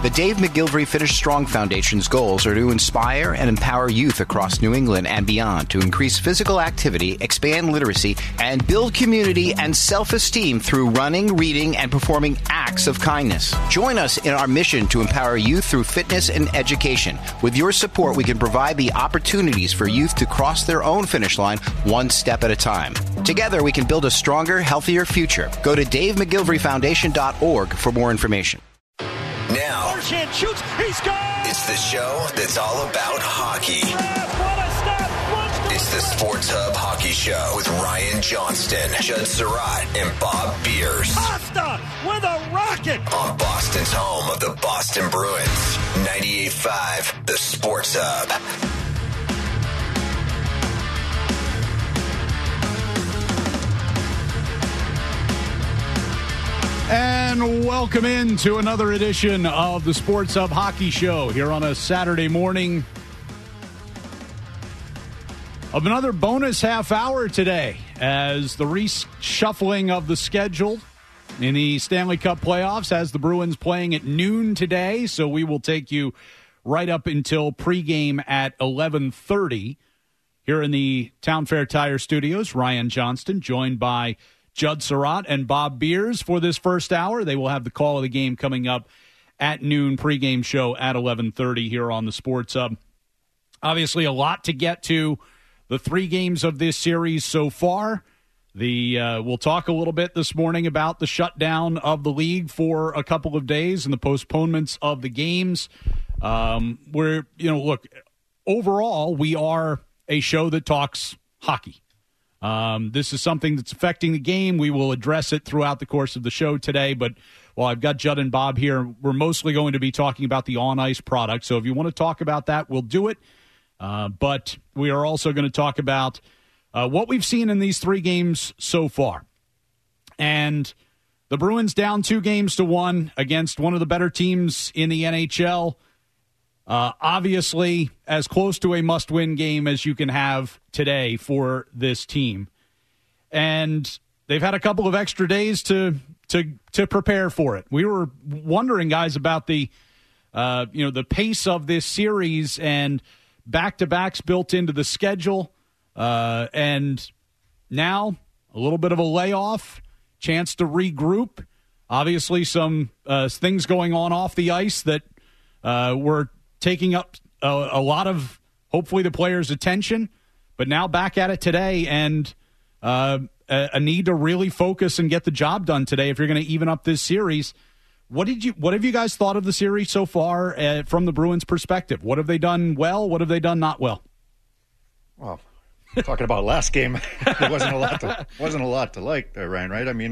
The Dave McGilvery Finish Strong Foundation's goals are to inspire and empower youth across New England and beyond to increase physical activity, expand literacy, and build community and self-esteem through running, reading, and performing acts of kindness. Join us in our mission to empower youth through fitness and education. With your support, we can provide the opportunities for youth to cross their own finish line one step at a time. Together, we can build a stronger, healthier future. Go to DaveMcGilveryFoundation.org for more information. Now, Marchand shoots, he scores! It's the show that's all about hockey. What a stop! It's the Sports Hub Hockey Show with Ryan Johnston, Judd Surratt, and Bob Beers. Costa with a rocket! On Boston's home of the Boston Bruins, 98.5, the Sports Hub. And welcome into another edition of the Sports Hub Hockey Show here on a Saturday morning of another bonus half hour today as the reshuffling of the schedule in the Stanley Cup playoffs has the Bruins playing at noon today. So we will take you right up until pregame at 11:30 here in the Town Fair Tire Studios. Ryan Johnston joined by Judd Surratt and Bob Beers for this first hour. They will have the call of the game coming up at noon, pregame show at 11:30 here on the Sports Hub. Obviously, a lot to get to. The three games of this series so far. We'll talk a little bit this morning about the shutdown of the league for a couple of days and the postponements of the games. Look, overall, we are a show that talks hockey. This is something that's affecting the game. We will address it throughout the course of the show today, but while I've got Judd and Bob here, we're mostly going to be talking about the on-ice product. So if you want to talk about that, we'll do it. But we are also going to talk about what we've seen in these three games so far. And the Bruins down 2-1 against one of the better teams in the NHL. Obviously, as close to a must-win game as you can have today for this team. And they've had a couple of extra days to prepare for it. We were wondering, guys, about the pace of this series and back-to-backs built into the schedule. And now a little bit of a layoff, chance to regroup. Obviously, some things going on off the ice that were taking up a lot of, hopefully, the players' attention. But now back at it today, and a need to really focus and get the job done today if you're going to even up this series. What have you guys thought of the series so far from the Bruins' perspective? What have they done well? What have they done not well? Well, talking about last game, there wasn't a lot to like there, Ryan. Right? I mean,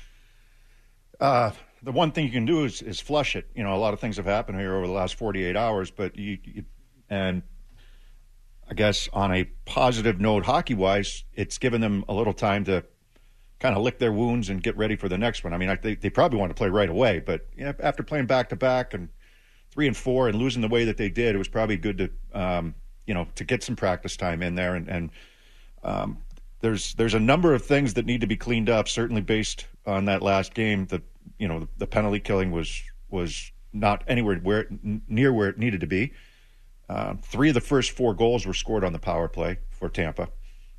the one thing you can do is flush it. You know, a lot of things have happened here over the last 48 hours, but and I guess on a positive note, hockey-wise, it's given them a little time to kind of lick their wounds and get ready for the next one. I mean, they probably want to play right away, but after playing back-to-back and 3 and 4 and losing the way that they did, it was probably good to to get some practice time in there. And there's a number of things that need to be cleaned up, certainly based on that last game. The penalty killing was not anywhere near where it needed to be. 3 of the first 4 goals were scored on the power play for Tampa.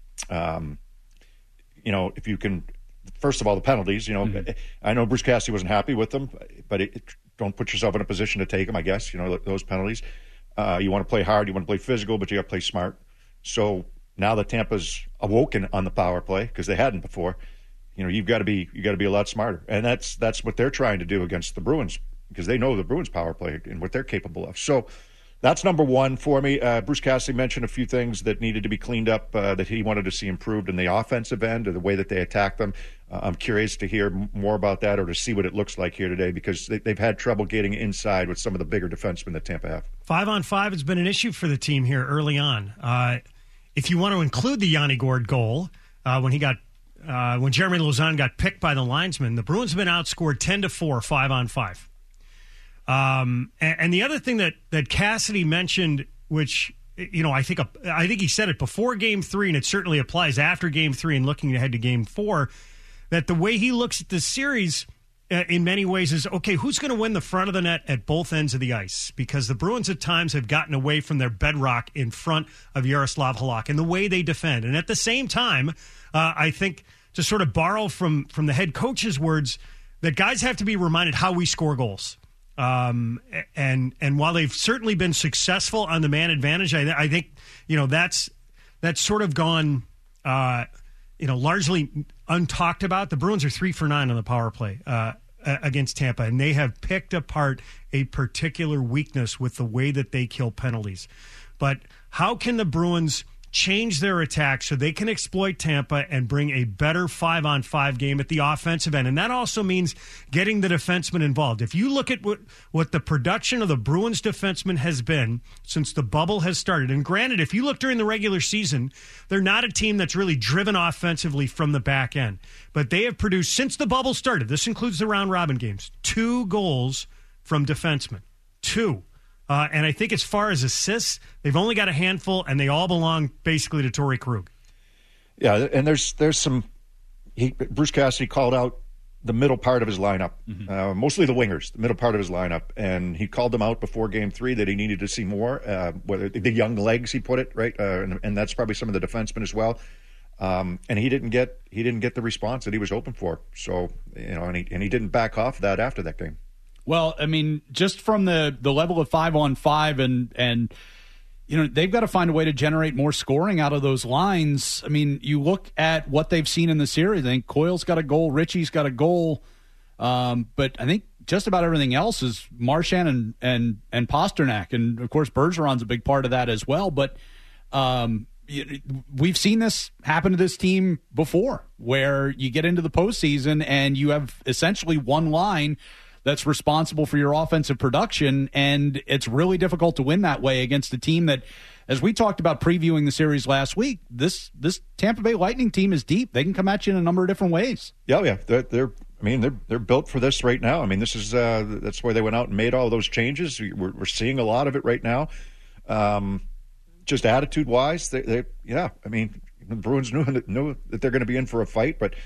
If you can, first of all, the penalties, I know Bruce Cassidy wasn't happy with them, but don't put yourself in a position to take them, I guess, those penalties. You want to play hard, you want to play physical, but you got to play smart. So now that Tampa's awoken on the power play, because they hadn't before, you've got to be a lot smarter. And that's what they're trying to do against the Bruins, because they know the Bruins power play and what they're capable of. So that's number one for me. Bruce Cassidy mentioned a few things that needed to be cleaned up that he wanted to see improved in the offensive end or the way that they attack them. I'm curious to hear more about that or to see what it looks like here today, because they've had trouble getting inside with some of the bigger defensemen that Tampa have. 5-on-5 has been an issue for the team here early on. If you want to include the Yanni Gourde goal, when Jeremy Lauzon got picked by the linesman, the Bruins have been outscored 10-4, 5-on-5. And the other thing that Cassidy mentioned, which I think he said it before Game 3, and it certainly applies after Game 3 and looking ahead to Game 4, that the way he looks at this series in many ways is, okay, who's going to win the front of the net at both ends of the ice? Because the Bruins at times have gotten away from their bedrock in front of Yaroslav Halak and the way they defend. And at the same time, I think to sort of borrow from the head coach's words, that guys have to be reminded how we score goals. And while they've certainly been successful on the man advantage, I think, that's sort of gone, largely untalked about. The Bruins are 3 for 9 on the power play against Tampa, and they have picked apart a particular weakness with the way that they kill penalties. But how can the Bruins change their attack so they can exploit Tampa and bring a better 5-on-5 game at the offensive end? And that also means getting the defensemen involved. If you look at what the production of the Bruins defensemen has been since the bubble has started, and granted, if you look during the regular season, they're not a team that's really driven offensively from the back end. But they have produced, since the bubble started, this includes the round-robin games, 2 goals from defensemen. 2. And I think as far as assists, they've only got a handful, and they all belong basically to Torrey Krug. Yeah, and there's some. Bruce Cassidy called out the middle part of his lineup, mostly the wingers, the middle part of his lineup, and he called them out before Game 3 that he needed to see more. Whether the young legs, he put it right, and that's probably some of the defensemen as well. And he didn't get the response that he was hoping for. So and he didn't back off that after that game. Well, I mean, just from the level of 5-on-5 and they've got to find a way to generate more scoring out of those lines. I mean, you look at what they've seen in the series. I think Coyle's got a goal, Ritchie's got a goal, but I think just about everything else is Marchand and Pasternak, and of course Bergeron's a big part of that as well. But we've seen this happen to this team before, where you get into the postseason and you have essentially one line that's responsible for your offensive production, and it's really difficult to win that way against a team that, as we talked about previewing the series last week, this Tampa Bay Lightning team is deep. They can come at you in a number of different ways. Yeah. They're built for this right now. I mean, this is that's why they went out and made all those changes. We're seeing a lot of it right now. Just attitude wise, the Bruins knew that they're going to be in for a fight, but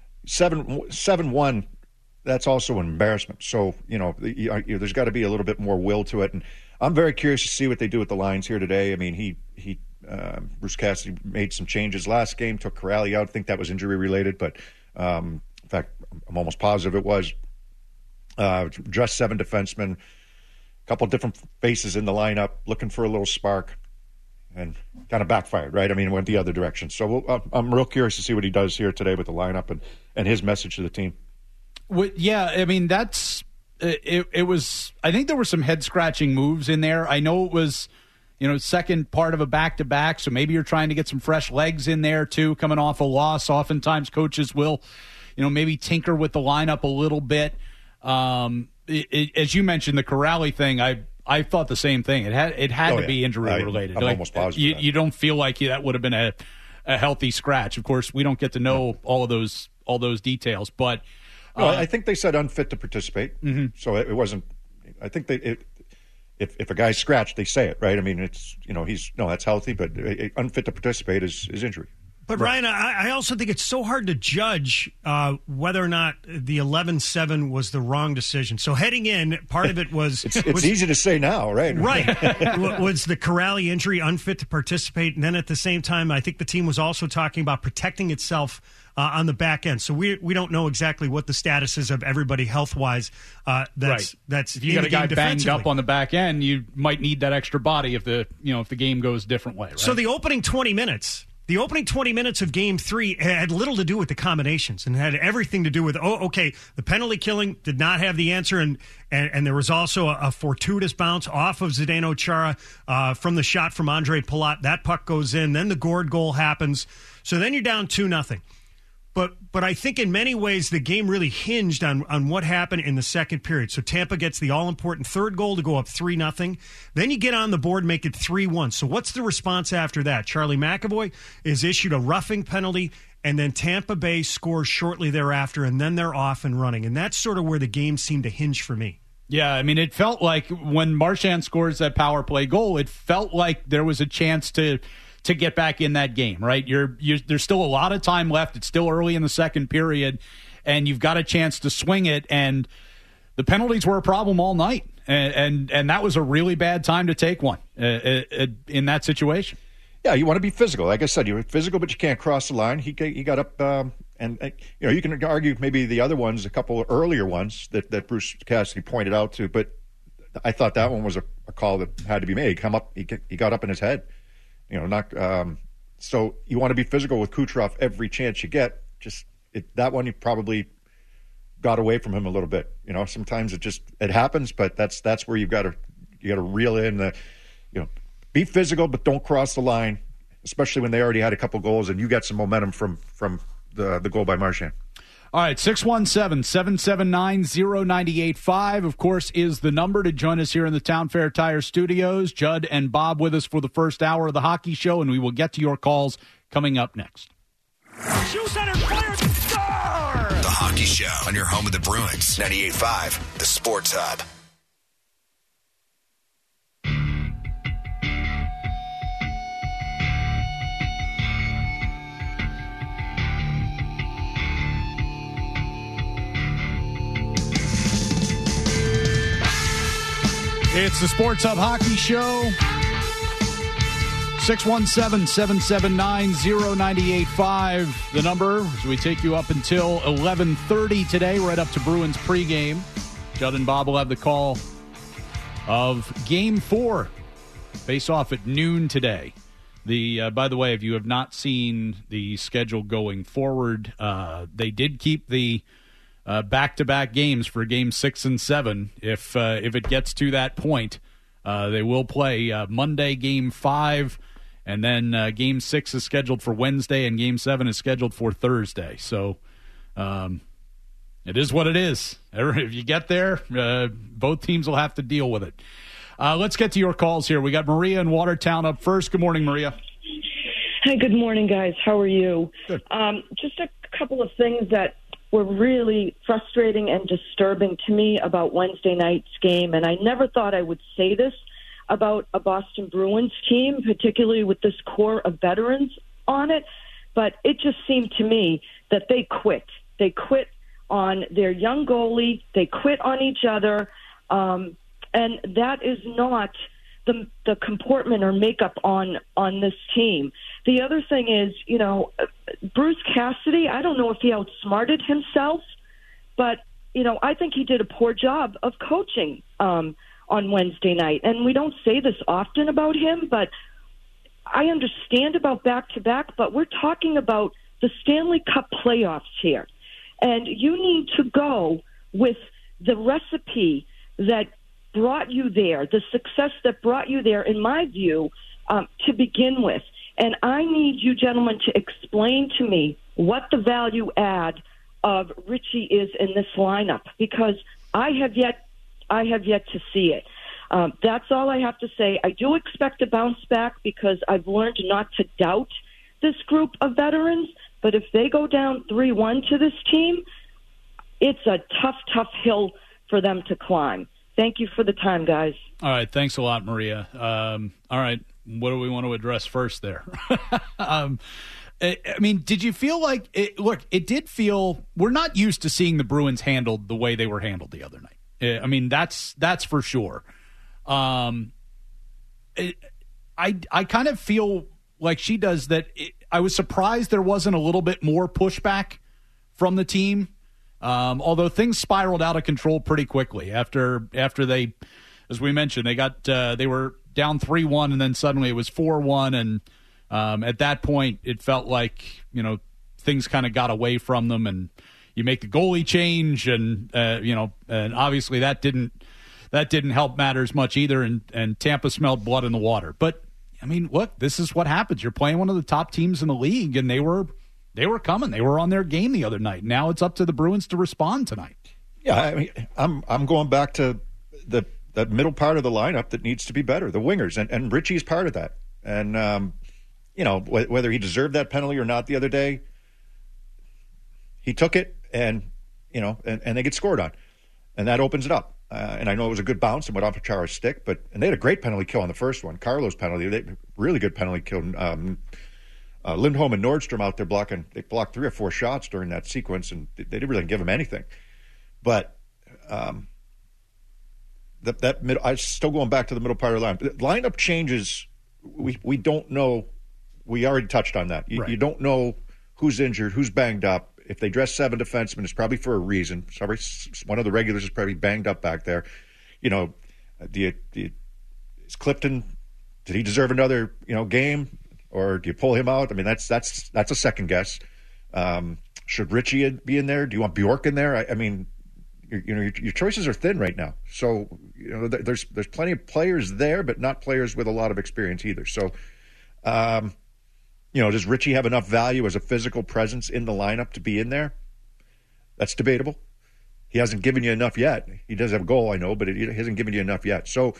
7-1. That's also an embarrassment. So, there's got to be a little bit more will to it. And I'm very curious to see what they do with the lines here today. I mean, Bruce Cassidy made some changes last game, took Corrali out. I think that was injury related, but in fact, I'm almost positive it was. Just 7 defensemen, a couple of different faces in the lineup, looking for a little spark, and kind of backfired, right? I mean, it went the other direction. So I'm real curious to see what he does here today with the lineup and his message to the team. Yeah, I mean, it was, I think there were some head-scratching moves in there. I know it was, second part of a back-to-back, so maybe you're trying to get some fresh legs in there, too, coming off a loss. Oftentimes coaches will, maybe tinker with the lineup a little bit. As you mentioned, the Corrali thing, I thought the same thing. It had to be injury-related. I'm almost positive. You don't feel like that would have been a healthy scratch. Of course, we don't get to know all those details, but... No, I think they said unfit to participate. Mm-hmm. So it wasn't. I think if a guy's scratched, they say it, right? I mean, it's that's healthy, but unfit to participate is injury. But right. Ryan, I also think it's so hard to judge whether or not the 11-7 was the wrong decision. So heading in, part of it was it's easy to say now, right? Right. Was the Corrali injury unfit to participate? And then at the same time, I think the team was also talking about protecting itself on the back end. So we don't know exactly what the status is of everybody health-wise. That's if you got a guy banged up on the back end, you might need that extra body if the game goes a different way. Right? So the opening 20 minutes of Game 3 had little to do with the combinations and had everything to do with, the penalty killing did not have the answer, and there was also a fortuitous bounce off of Zdeno Chara from the shot from Andre Palat. That puck goes in. Then the Gord goal happens. So then you're down 2-0. But I think in many ways the game really hinged on what happened in the second period. So Tampa gets the all-important third goal to go up 3-0. Then you get on the board, make it 3-1. So what's the response after that? Charlie McAvoy is issued a roughing penalty, and then Tampa Bay scores shortly thereafter, and then they're off and running. And that's sort of where the game seemed to hinge for me. Yeah, I mean, it felt like when Marchand scores that power play goal, it felt like there was a chance to get back in that game, right? There's still a lot of time left. It's still early in the second period. and you've got a chance to swing it, and the penalties were a problem all night, and that was a really bad time to take one in that situation. Yeah, you want to be physical. Like I said, you're physical, but you can't cross the line. He got up, and you can argue maybe the other ones, a couple earlier ones that Bruce Cassidy pointed out to, but I thought that one was a call that had to be made. He got up in his head, so you want to be physical with Kucherov every chance you get. That one you probably got away from him a little bit. Sometimes it happens, but that's where you got to reel in be physical, but don't cross the line, especially when they already had a couple goals and you got some momentum from the goal by Marchand. All right, 617-779-0985, of course, is the number to join us here in the Town Fair Tire Studios. Judd and Bob with us for the first hour of the hockey show, and we will get to your calls coming up next. Shoot center, fire, score! The Hockey Show on your home of the Bruins. 98.5, the Sports Hub. It's the Sports Hub Hockey Show. 617-779-0985. The number as we take you up until 11:30 today, right up to Bruins pregame. Judd and Bob will have the call of Game 4. Face off at noon today. By the way, if you have not seen the schedule going forward, they did keep the back-to-back games for Games 6 and 7. If it gets to that point, they will play Monday Game 5, and then Game 6 is scheduled for Wednesday, and Game 7 is scheduled for Thursday. So it is what it is. If you get there, both teams will have to deal with it. Let's get to your calls here. We got Maria in Watertown up first. Good morning, Maria. Hi, good morning, guys. How are you? Good. Just a couple of things that were really frustrating and disturbing to me about Wednesday night's game, and I never thought I would say this about a Boston Bruins team, particularly with this core of veterans on it, but it just seemed to me that they quit. They quit on their young goalie. They quit on each other, and that is not the comportment or makeup on this team. The other thing is, Bruce Cassidy, I don't know if he outsmarted himself, but, I think he did a poor job of coaching on Wednesday night. And we don't say this often about him, but I understand about back-to-back, but we're talking about the Stanley Cup playoffs here. And you need to go with the recipe that brought you there, the success that brought you there, in my view, to begin with. And I need you gentlemen to explain to me what the value add of Richie is in this lineup, because I have yet to see it. That's all I have to say. I do expect a bounce back because I've learned not to doubt this group of veterans, but if they go down 3-1 to this team, it's a tough hill for them to climb. Thank you for the time, guys. All right. Thanks a lot, Maria. All right. What do we want to address first there? Did you feel like it did feel – we're not used to seeing the Bruins handled the way they were handled the other night. That's for sure. I kind of feel like she does that. I was surprised there wasn't a little bit more pushback from the team. Although things spiraled out of control pretty quickly after they, as we mentioned, they were down 3-1 and then suddenly it was 4-1, and at that point it felt like things kind of got away from them, and you make the goalie change, and and obviously that didn't help matters much either, and Tampa smelled blood in the water. But look, this is what happens. You're playing one of the top teams in the league, and they were coming. They were on their game the other night. Now it's up to the Bruins to respond tonight. Yeah, I'm going back to that middle part of the lineup that needs to be better, the wingers, and Richie's part of that. And whether he deserved that penalty or not the other day, he took it, and they get scored on, and that opens it up. And I know it was a good bounce and went off of Chara's stick, and they had a great penalty kill on the first one, Carlo's penalty. Really good penalty kill. Lindholm and Nordstrom out there blocking. They blocked 3 or 4 shots during that sequence, and they didn't really give him anything. But that middle, I'm still going back to the middle part of the line. Lineup changes, we don't know. We already touched on that. You don't know who's injured, who's banged up. If they dress 7 defensemen, it's probably for a reason. Sorry, one of the regulars is probably banged up back there. Is Clifton, did he deserve another game, or do you pull him out? I mean, that's a second guess. Should Ritchie be in there? Do you want Bjork in there? I mean, your choices are thin right now. So there's plenty of players there, but not players with a lot of experience either. So, does Ritchie have enough value as a physical presence in the lineup to be in there? That's debatable. He hasn't given you enough yet. He does have a goal, I know, but he hasn't given you enough yet. So,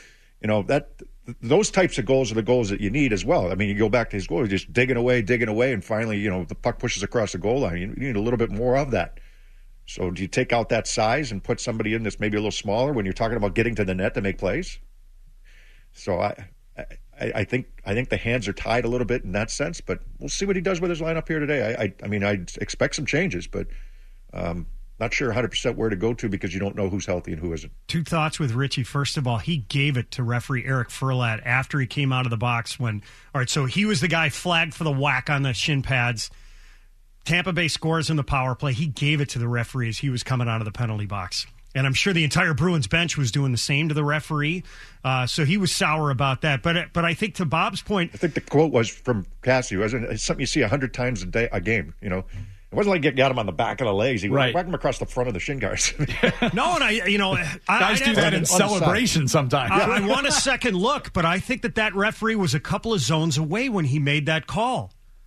those types of goals are the goals that you need as well. I mean, you go back to his goal, he's just digging away, and finally, the puck pushes across the goal line. You need a little bit more of that. So do you take out that size and put somebody in that's maybe a little smaller when you're talking about getting to the net to make plays? So I think the hands are tied a little bit in that sense, but we'll see what he does with his lineup here today. I mean, I'd expect some changes, but not sure 100% where to go to because you don't know who's healthy and who isn't. 2 thoughts with Ritchie. First of all, he gave it to referee Eric Furlat after he came out of the box so he was the guy flagged for the whack on the shin pads. Tampa Bay scores in the power play. He gave it to the referee as he was coming out of the penalty box. And I'm sure the entire Bruins bench was doing the same to the referee. So he was sour about that. But I think to Bob's point, I think the quote was from Cassie. It's something you see 100 times a game. It wasn't like got him on the back of the legs. He whacked him across the front of the shin guards. No, and guys do that in celebration sometimes. I want a second look, but I think that referee was a couple of zones away when he made that call.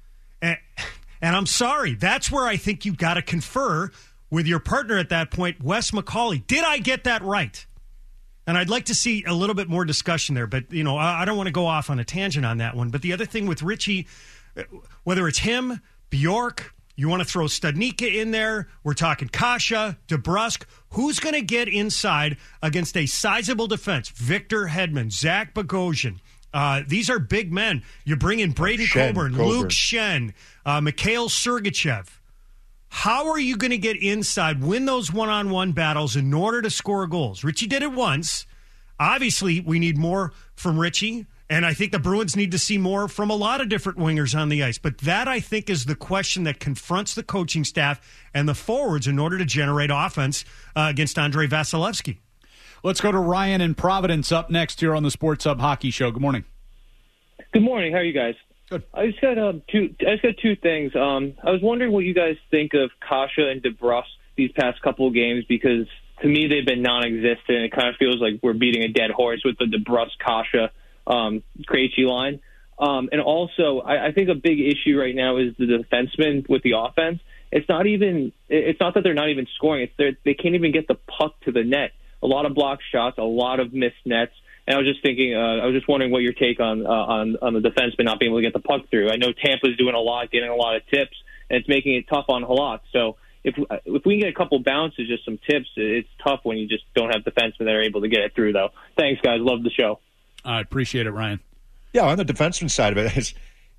And I'm sorry, that's where I think you've got to confer with your partner at that point, Wes McCauley. Did I get that right? And I'd like to see a little bit more discussion there, but I don't want to go off on a tangent on that one. But the other thing with Ritchie, whether it's him, Bjork, you want to throw Studnicka in there, we're talking Kasha, DeBrusk, who's going to get inside against a sizable defense? Victor Hedman, Zach Bogosian. These are big men. You bring in Braden Coburn, Luke Schenn, Mikhail Sergachev. How are you going to get inside, win those one-on-one battles in order to score goals? Ritchie did it once. Obviously, we need more from Ritchie, and I think the Bruins need to see more from a lot of different wingers on the ice. But that, I think, is the question that confronts the coaching staff and the forwards in order to generate offense against Andrei Vasilevsky. Let's go to Ryan in Providence up next here on the Sports Hub Hockey Show. Good morning. Good morning. How are you guys? Good. I just got two things. I was wondering what you guys think of Kasha and DeBrusk these past couple of games, because to me they've been non-existent. It kind of feels like we're beating a dead horse with the DeBrusk Kasha Krejci line. And also, I think a big issue right now is the defensemen with the offense. It's not that they're not even scoring. They can't even get the puck to the net. A lot of blocked shots, a lot of missed nets. And I was just thinking, I was just wondering what your take on the defenseman not being able to get the puck through. I know Tampa's doing a lot, getting a lot of tips, and it's making it tough on Halak. So if we can get a couple bounces, just some tips, it's tough when you just don't have defensemen that are able to get it through, though. Thanks, guys. Love the show. I appreciate it, Ryan. Yeah, on the defenseman side of it, is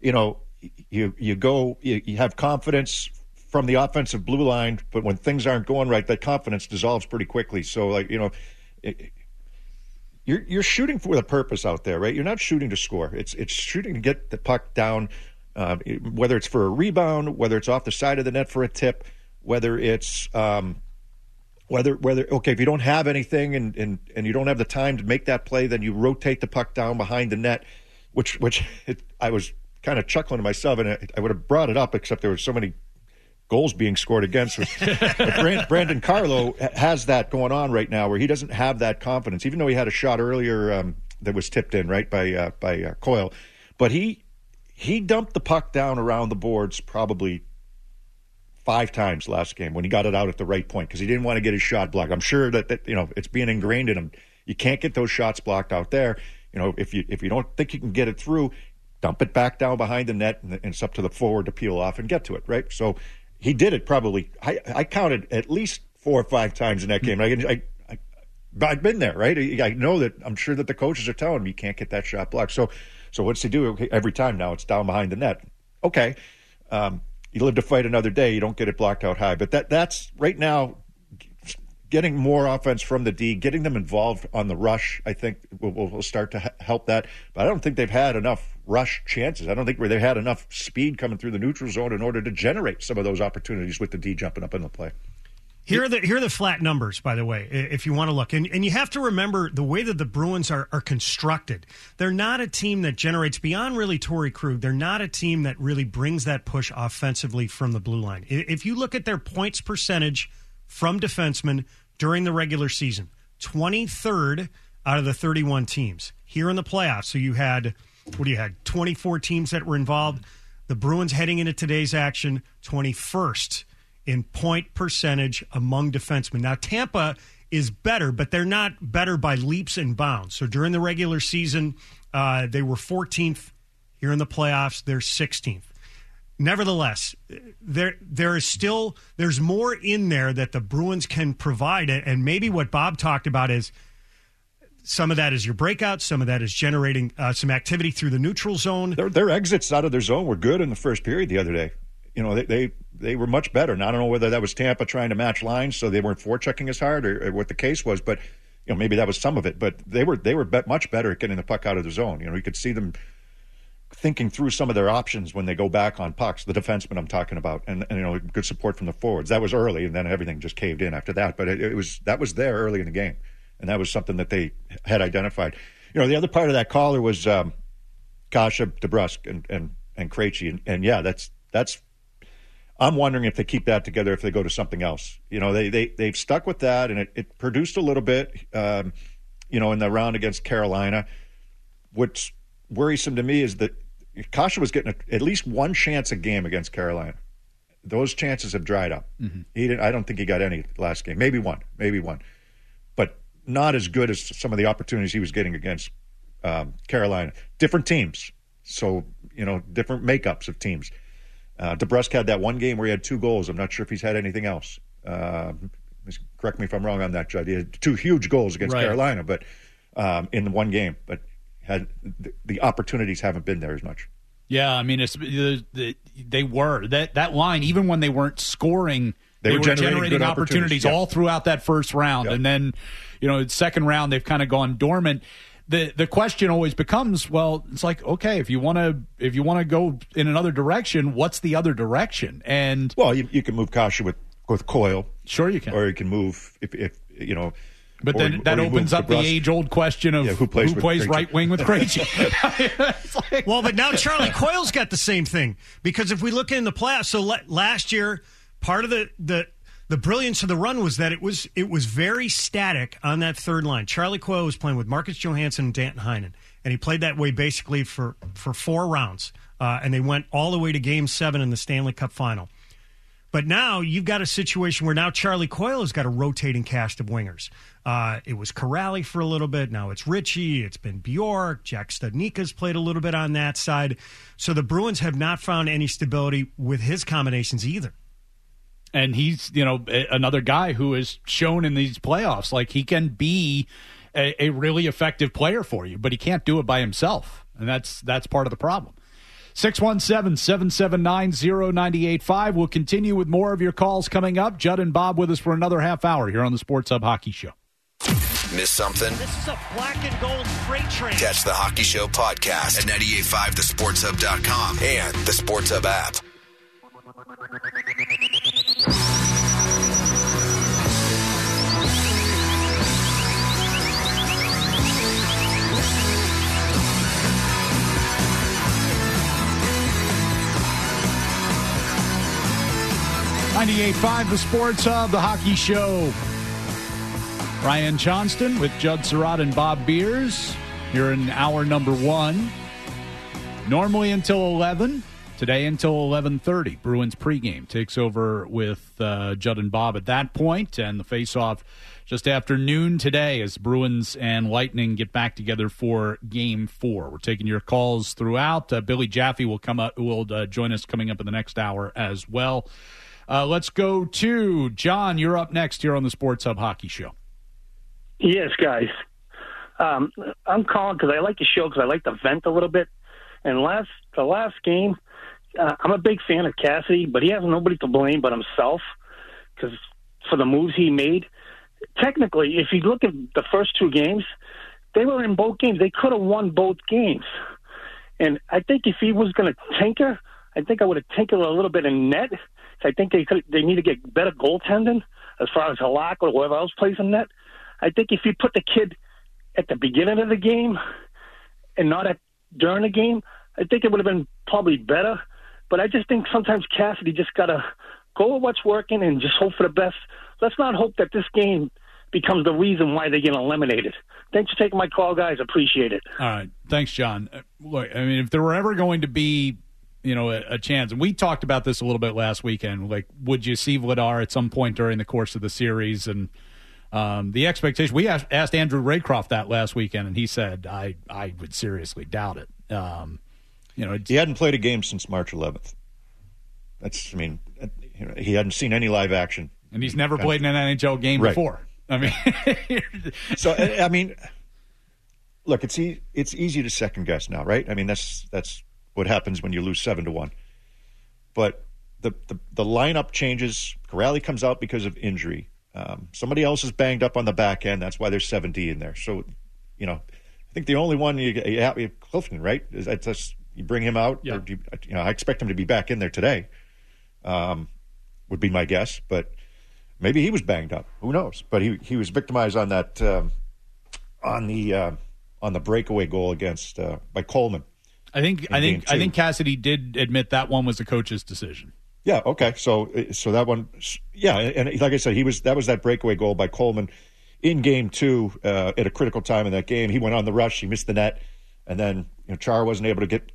you have confidence from the offensive blue line, but when things aren't going right, that confidence dissolves pretty quickly. So, You're shooting for a purpose out there, right? You're not shooting to score. It's shooting to get the puck down, whether it's for a rebound, whether it's off the side of the net for a tip, whether it's if you don't have anything and you don't have the time to make that play, then you rotate the puck down behind the net, which I was kind of chuckling to myself, and I would have brought it up except there were so many goals being scored against. Brandon Carlo has that going on right now where he doesn't have that confidence, even though he had a shot earlier that was tipped in right by Coyle. But he dumped the puck down around the boards probably 5 times last game when he got it out at the right point because he didn't want to get his shot blocked. I'm sure that it's being ingrained in him. You can't get those shots blocked out there. If you don't think you can get it through, dump it back down behind the net and it's up to the forward to peel off and get to it, right? So he did it probably. I counted at least 4 or 5 times in that game. I've been there, right? I know that. I'm sure that the coaches are telling him you can't get that shot blocked. So what's he do every time now? It's down behind the net. okay, you live to fight another day. You don't get it blocked out high. But that's right now, getting more offense from the D, getting them involved on the rush, I think will start to help that. But I don't think they've had enough rush chances. I don't think they've had enough speed coming through the neutral zone in order to generate some of those opportunities with the D jumping up in the play. Here are the flat numbers, by the way, if you want to look. And you have to remember the way that the Bruins are constructed. They're not a team that generates, beyond really Torrey Krug, they're not a team that really brings that push offensively from the blue line. If you look at their points percentage from defensemen during the regular season, 23rd out of the 31 teams. Here in the playoffs, so you had 24 teams that were involved. The Bruins heading into today's action, 21st in point percentage among defensemen. Now, Tampa is better, but they're not better by leaps and bounds. So during the regular season, they were 14th. Here in the playoffs, they're 16th. Nevertheless, there's more in there that the Bruins can provide, and maybe what Bob talked about is some of that is your breakout, some of that is generating some activity through the neutral zone. Their exits out of their zone were good in the first period the other day. You know, they were much better. And I don't know whether that was Tampa trying to match lines so they weren't forechecking as hard or what the case was, but you know, maybe that was some of it. But they were much better at getting the puck out of the zone. You know, you could see them thinking through some of their options when they go back on pucks, the defensemen I'm talking about, and you know, good support from the forwards. That was early, and then everything just caved in after that. But that was there early in the game, and that was something that they had identified. You know, the other part of that caller was Kase, DeBrusk, and Krejci, and yeah, that's. I'm wondering if they keep that together, if they go to something else. You know, they've stuck with that, and it produced a little bit, you know, in the round against Carolina. What's worrisome to me is that Kase was getting at least one chance a game against Carolina. Those chances have dried up. Mm-hmm. I don't think he got any last game. Maybe one, but not as good as some of the opportunities he was getting against Carolina. Different teams, so you know, different makeups of teams. DeBrusk had that one game where he had 2 goals. I'm not sure if he's had anything else. Correct me if I'm wrong on that, Judd. He had 2 huge goals against Carolina, but in one game. But had the opportunities haven't been there as much. Yeah, I mean, they were that line. Even when they weren't scoring, they were generating opportunities all throughout that first round, and then you know, second round they've kind of gone dormant. The question always becomes, well, it's like, okay, if you want to go in another direction, what's the other direction? And well, you can move Kase with Coyle, sure you can, or you can move if you know. But then that opens up the age-old question of who plays right wing with Krejci. Well, but now Charlie Coyle's got the same thing, because if we look in the playoffs, so last year, part of the brilliance of the run was that it was very static on that third line. Charlie Coyle was playing with Marcus Johansson and Danton Heinen, and he played that way basically for 4 rounds, and they went all the way to Game 7 in the Stanley Cup Final. But now you've got a situation where now Charlie Coyle has got a rotating cast of wingers. It was Corrali for a little bit. Now it's Ritchie. It's been Bjork. Jack Studnicka's played a little bit on that side. So the Bruins have not found any stability with his combinations either. And he's, you know, another guy who has shown in these playoffs, like he can be a really effective player for you, but he can't do it by himself. And that's part of the problem. 617-779-0985. We'll continue with more of your calls coming up. Judd and Bob with us for another half hour here on the Sports Hub Hockey Show. Miss something? This is a black and gold freight train. Catch the Hockey Show podcast at 985thesportshub.com and the Sports Hub app. .98.5 The Sports Hub, the Hockey Show. Ryan Johnston with Judd Surratt and Bob Beers here in hour number 1. Normally until 11. Today until 11:30. Bruins pregame takes over with Judd and Bob at that point, and the face-off just after noon today as Bruins and Lightning get back together for Game 4. We're taking your calls throughout. Billy Jaffe will join us coming up in the next hour as well. Let's go to John. You're up next here on the Sports Hub Hockey Show. Yes, guys. I'm calling because I like the show because I like to vent a little bit. And the last game, I'm a big fan of Cassidy, but he has nobody to blame but himself because for the moves he made. Technically, if you look at the first 2 games, they were in both games. They could have won both games. And I think if he was going to tinker, I think I would have tinkered a little bit in net. I think they need to get better goaltending as far as Halak or whoever else plays in net. I think if you put the kid at the beginning of the game and not during the game, I think it would have been probably better. But I just think sometimes Cassidy just got to go with what's working and just hope for the best. Let's not hope that this game becomes the reason why they get eliminated. Thanks for taking my call, guys. Appreciate it. All right. Thanks, John. Look, I mean, if there were ever going to be, a chance, and we talked about this a little bit last weekend, like, would you see Vladar at some point during the course of the series? And the expectation, we asked Andrew Raycroft that last weekend, and he said, I would seriously doubt it. He hadn't played a game since March 11th. He hadn't seen any live action. And he's never played in an NHL game before. I mean, look, it's easy to second guess now, right? I mean, that's what happens when you lose 7-1. But the lineup changes. Corrali comes out because of injury. Somebody else is banged up on the back end. That's why there's 7D in there. So, I think the only one you have Clifton, right? You bring him out. Yeah. Or I expect him to be back in there today. Would be my guess, but maybe he was banged up. Who knows? But he was victimized on that on the breakaway goal against by Coleman. I think Cassidy did admit that one was the coach's decision. Yeah. Okay. So that one. Yeah. And like I said, that was that breakaway goal by Coleman in Game 2 at a critical time in that game. He went on the rush. He missed the net, and then Char wasn't able to get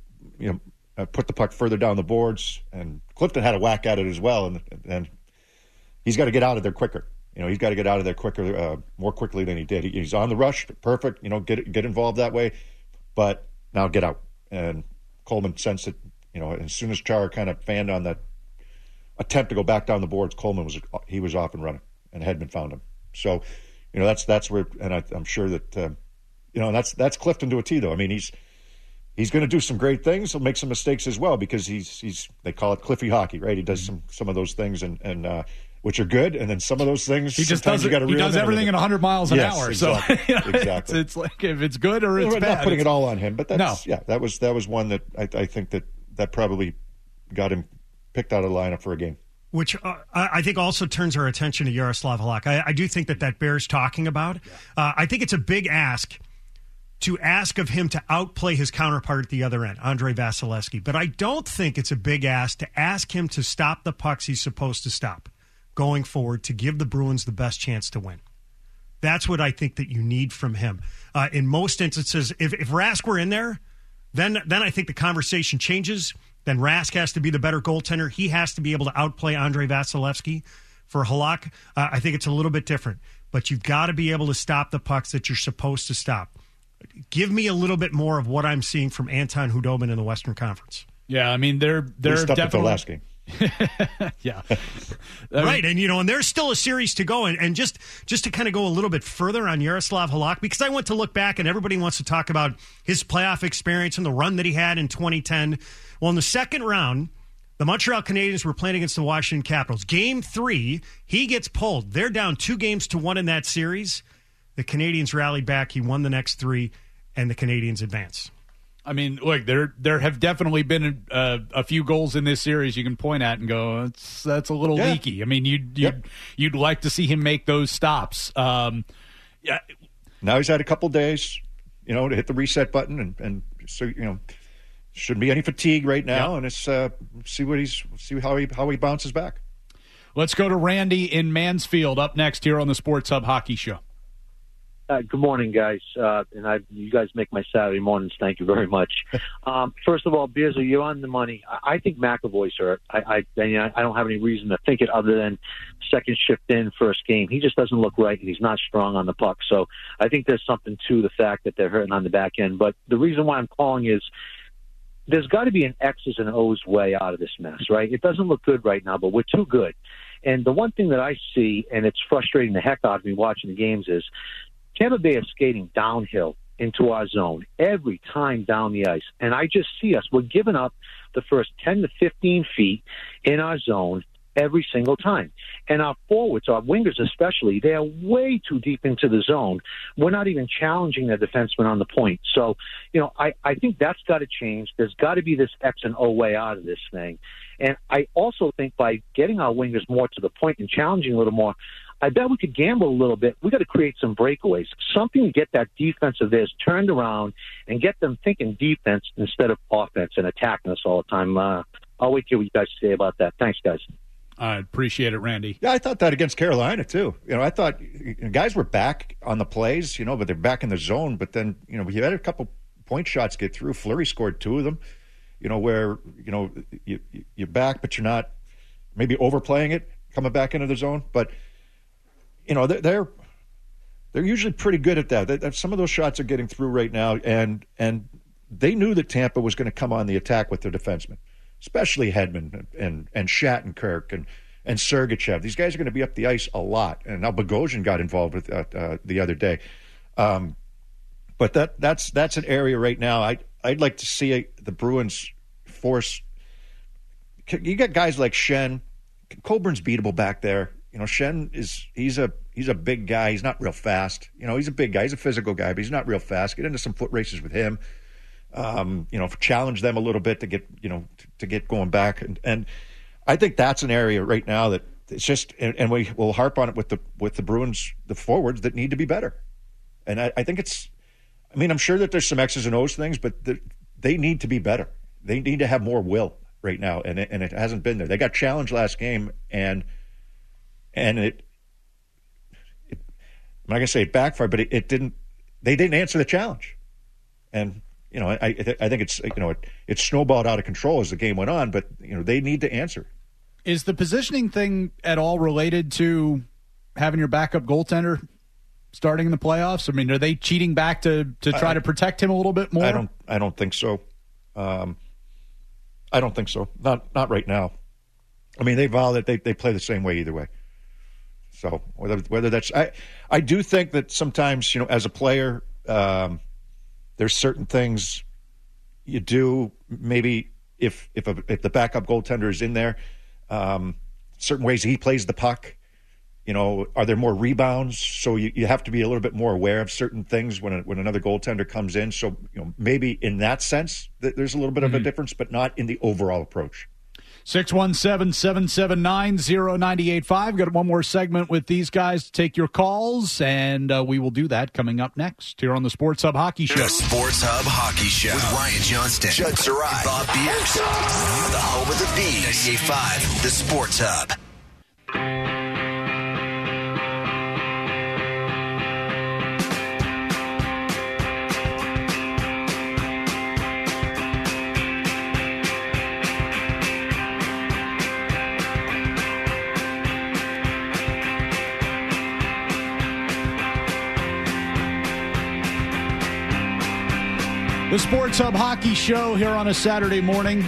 put the puck further down the boards, and Clifton had a whack at it as well, and he's got to get out of there quicker. He's got to get out of there quicker, more quickly than he did. He's on the rush, perfect. Get involved that way, but now get out. And Coleman sensed it. As soon as Char kind of fanned on that attempt to go back down the boards, Coleman was off and running, and Hedman found him. So, that's where, and I'm sure that that's Clifton to a T, though. I mean, he's going to do some great things. He'll make some mistakes as well because he's they call it Cliffy hockey, right? He does some of those things and which are good, and then some of those things he just does. He does everything at 100 miles an hour. Exactly. So exactly. It's like if it's good or it's We're bad. Not putting it all on him, but that was one that I think that probably got him picked out of the lineup for a game. Which I think also turns our attention to Yaroslav Halak. I do think that bears talking about. I think it's a big ask to ask of him to outplay his counterpart at the other end, Andrei Vasilevsky. But I don't think it's a big ask to ask him to stop the pucks he's supposed to stop going forward to give the Bruins the best chance to win. That's what I think that you need from him. In most instances, if Rask were in there, then I think the conversation changes. Then Rask has to be the better goaltender. He has to be able to outplay Andrei Vasilevsky. For Halak, I think it's a little bit different. But you've got to be able to stop the pucks that you're supposed to stop. Give me a little bit more of what I'm seeing from Anton Khudobin in the Western Conference. Yeah, I mean they're definitely the last game. Yeah, right, and there's still a series to go, and just to kind of go a little bit further on Yaroslav Halak, because I went to look back, and everybody wants to talk about his playoff experience and the run that he had in 2010. Well, in the second round, the Montreal Canadiens were playing against the Washington Capitals. Game 3, he gets pulled. They're down 2-1 in that series. The Canadiens rallied back. He won the next 3, and the Canadiens advance. I mean, look, there have definitely been a few goals in this series you can point at and go, that's a little leaky. I mean, you'd like to see him make those stops. Now he's had a couple days, to hit the reset button, and so shouldn't be any fatigue right now, and it's see how he bounces back. Let's go to Randy in Mansfield up next here on the Sports Hub Hockey Show. Good morning, guys. You guys make my Saturday mornings. Thank you very much. First of all, Beers, you're on the money. I think McAvoy's hurt. I don't have any reason to think it other than second shift in, first game. He just doesn't look right, and he's not strong on the puck. So I think there's something to the fact that they're hurting on the back end. But the reason why I'm calling is there's got to be an X's and O's way out of this mess, right? It doesn't look good right now, but we're too good. And the one thing that I see, and it's frustrating the heck out of me watching the games, is Tampa Bay is skating downhill into our zone every time down the ice. And I just see us. We're giving up the first 10 to 15 feet in our zone every single time. And our forwards, our wingers especially, they are way too deep into the zone. We're not even challenging the defenseman on the point. So, I think that's got to change. There's got to be this X and O way out of this thing. And I also think by getting our wingers more to the point and challenging a little more, I bet we could gamble a little bit. We got to create some breakaways, something to get that defense of theirs turned around and get them thinking defense instead of offense and attacking us all the time. I'll wait till you guys say about that. Thanks, guys. I appreciate it, Randy. Yeah, I thought that against Carolina, too. I thought guys were back on the plays, but they're back in the zone. But then, we had a couple point shots get through. Fleury scored 2 of them, where, you're back, but you're not maybe overplaying it, coming back into the zone. But, they're usually pretty good at that. Some of those shots are getting through right now, and they knew that Tampa was going to come on the attack with their defensemen, especially Hedman and Shattenkirk and Sergachev. These guys are going to be up the ice a lot. And now Bogosian got involved with the other day. But that's an area right now I'd like to see the Bruins force. You got guys like Schenn. Colburn's beatable back there. Schenn he's a big guy. He's not real fast. He's a big guy. He's a physical guy, but he's not real fast. Get into some foot races with him. Challenge them a little bit to get, to get going back. And I think that's an area right now that it's just, and we will harp on it with the Bruins, the forwards that need to be better. And I think I'm sure that there's some X's and O's things, but they need to be better. They need to have more will right now. And it hasn't been there. They got challenged last game and I'm not going to say it backfired, but they didn't answer the challenge. And, I think it's it snowballed out of control as the game went on, but they need to answer. Is the positioning thing at all related to having your backup goaltender starting in the playoffs? I mean, are they cheating back to try to protect him a little bit more? I don't think so. I don't think so. Not right now. I mean, they vow that they play the same way either way. So whether that's I do think that sometimes as a player. There's certain things you do. Maybe if the backup goaltender is in there, certain ways he plays the puck. Are there more rebounds? So you have to be a little bit more aware of certain things when another goaltender comes in. So maybe in that sense there's a little bit of a difference, but not in the overall approach. 617-779-0985. Got one more segment with these guys to take your calls, and we will do that coming up next here on the Sports Hub Hockey Show. The Sports Hub Hockey Show with Ryan Johnston, Judd Sarai, Bob Beers. The home of the Bees. 98.5, the Sports Hub. The Sports Hub Hockey Show here on a Saturday morning.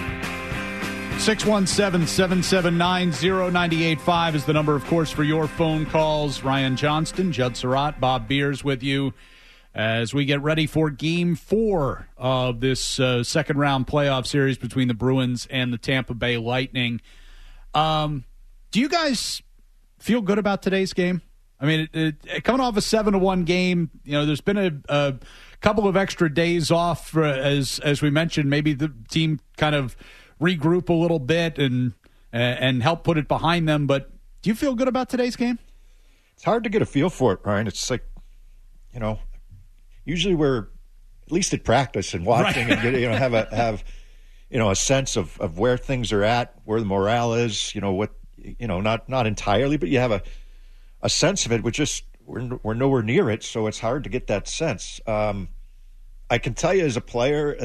617-779-0985 is the number, of course, for your phone calls. Ryan Johnston, Judd Surratt, Bob Beers with you as we get ready for Game 4 of this second-round playoff series between the Bruins and the Tampa Bay Lightning. Do you guys feel good about today's game? I mean, coming off a 7-1 game, there's been a couple of extra days off, as we mentioned. Maybe the team kind of regroup a little bit and help put it behind them. But do you feel good about today's game? It's hard to get a feel for it, Ryan. It's like, usually we're at least at practice and watching and have a sense of where things are at, where the morale is. Not entirely, but you have a sense of it. We're nowhere near it, so it's hard to get that sense. I can tell you as a player,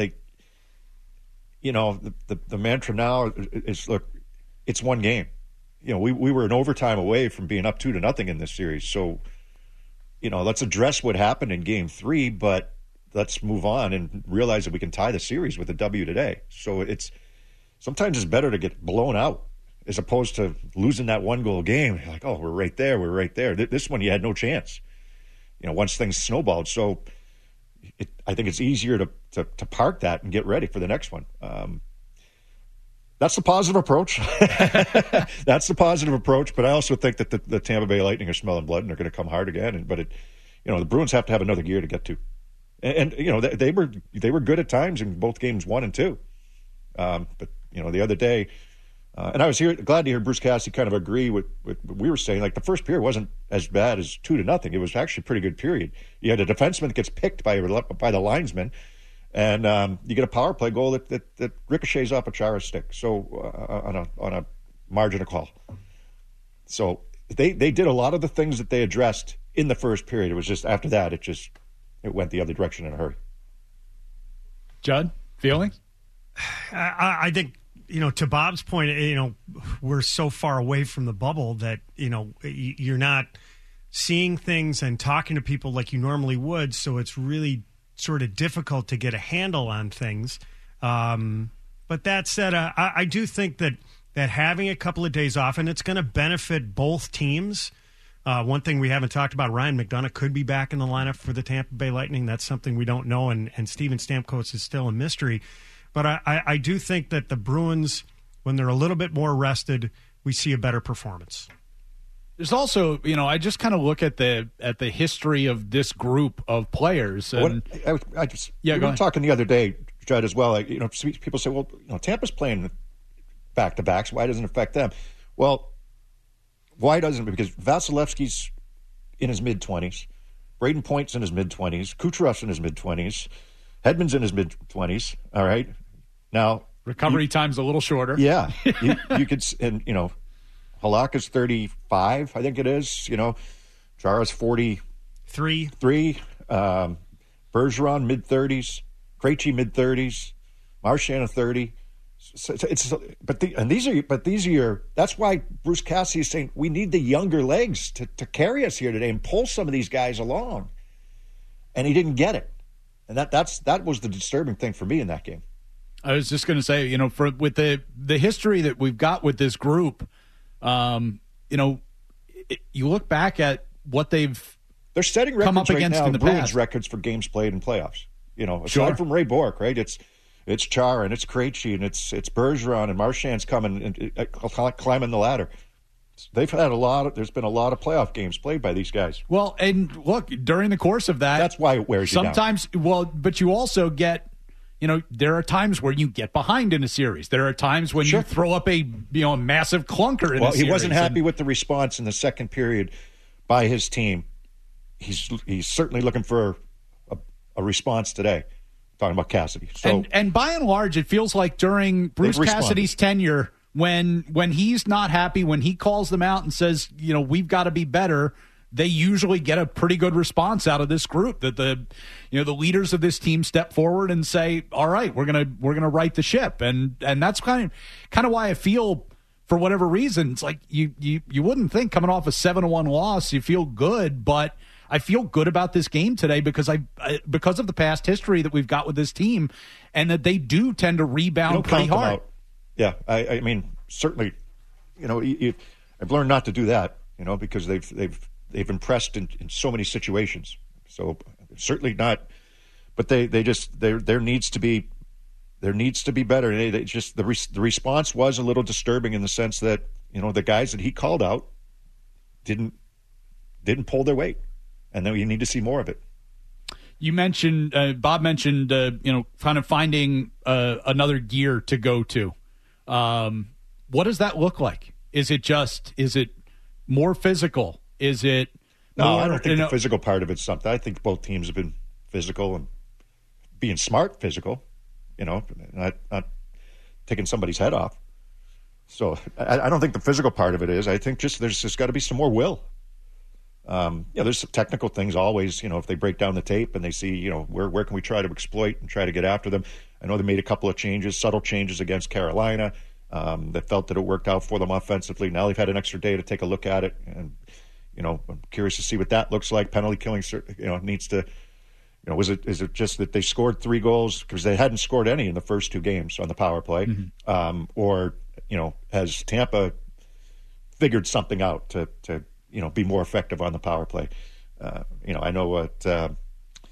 the mantra now is, look, it's one game. We were an overtime away from being up 2-0 in this series. So, let's address what happened in Game 3, but let's move on and realize that we can tie the series with a W today. So sometimes it's better to get blown out as opposed to losing that one-goal game. You're like, oh, we're right there. This one you had no chance. Once things snowballed. So, I think it's easier to park that and get ready for the next one. That's the positive approach. That's the positive approach. But I also think that the Tampa Bay Lightning are smelling blood and they're going to come hard again. But the Bruins have to have another gear to get to. And they were good at times in both games 1 and 2. But the other day, and I was glad to hear Bruce Cassidy kind of agree with what we were saying. Like the first period wasn't as bad as 2-0. It was actually a pretty good period. You had a defenseman that gets picked by the linesman. And you get a power play goal that ricochets off a Chara's stick, so on a margin of call. So they did a lot of the things that they addressed in the first period. It was just after that it went the other direction in a hurry. Judd, feelings? I think to Bob's point, we're so far away from the bubble that you're not seeing things and talking to people like you normally would. So it's really sort of difficult to get a handle on things. But that said, I do think that having a couple of days off, and it's going to benefit both teams. One thing we haven't talked about, Ryan McDonagh could be back in the lineup for the Tampa Bay Lightning. That's something we don't know, and Steven Stamkos is still a mystery. But I do think that the Bruins, when they're a little bit more rested, we see a better performance. There's also, I just kind of look at the history of this group of players. And we were talking the other day, Judd, as well. People say, well, Tampa's playing back-to-backs. Why doesn't it affect them? Well, why doesn't it? Because Vasilevsky's in his mid-20s. Braden Point's in his mid-20s. Kucherov's in his mid-20s. Hedman's in his mid-20s. All right? Now, recovery time's a little shorter. Yeah. you could, and, Halak is 35, I think it is. Chara's 43. Bergeron, mid-30s. Krejci, mid-30s. Marchand, 30. So these are your. That's why Bruce Cassidy is saying we need the younger legs to carry us here today and pull some of these guys along. And he didn't get it, and that was the disturbing thing for me in that game. I was just going to say, with the history that we've got with this group. You look back at what they're setting records come up against now, in the Bruins past. Records for games played in playoffs. Aside Sure. from Ray Bourque, right? It's Chara and it's Krejci and it's Bergeron and Marchand's coming and climbing the ladder. There's been a lot of playoff games played by these guys. Well, and look, during the course of that, that's why it wears you down. Sometimes, but you also get. There are times where you get behind in a series. There are times when you throw up a massive clunker in a series. He wasn't happy with the response in the second period by his team. He's certainly looking for a response today. Talking about Cassidy. So, and by and large, it feels like during Bruce Cassidy's tenure, when he's not happy, when he calls them out and says, we've got to be better, they usually get a pretty good response out of this group. That the leaders of this team step forward and say, "All right, we're gonna right the ship," and that's kind of why I feel, for whatever reason, it's like you wouldn't think coming off a 7-1 loss you feel good, but I feel good about this game today because because of the past history that we've got with this team, and that they do tend to rebound pretty hard. Yeah, I mean certainly, I've learned not to do that, because they've impressed in so many situations. So certainly not, but there needs to be better. The response was a little disturbing in the sense that the guys that he called out didn't pull their weight, and then you need to see more of it. You mentioned Bob mentioned kind of finding another gear to go to. What does that look like? Is it more physical? Is it? No, I don't think the physical part of it's something. I think both teams have been physical and being smart physical, not taking somebody's head off. So I don't think the physical part of it is. I think there's just got to be some more will. There's some technical things always, if they break down the tape and they see, where can we try to exploit and try to get after them. I know they made a couple of changes, subtle changes against Carolina. That felt that it worked out for them offensively. Now they've had an extra day to take a look at it, and I'm curious to see what that looks like. Penalty killing, needs to. Is it just that they scored 3 goals because they hadn't scored any in the first 2 games on the power play, or has Tampa figured something out to be more effective on the power play? I know what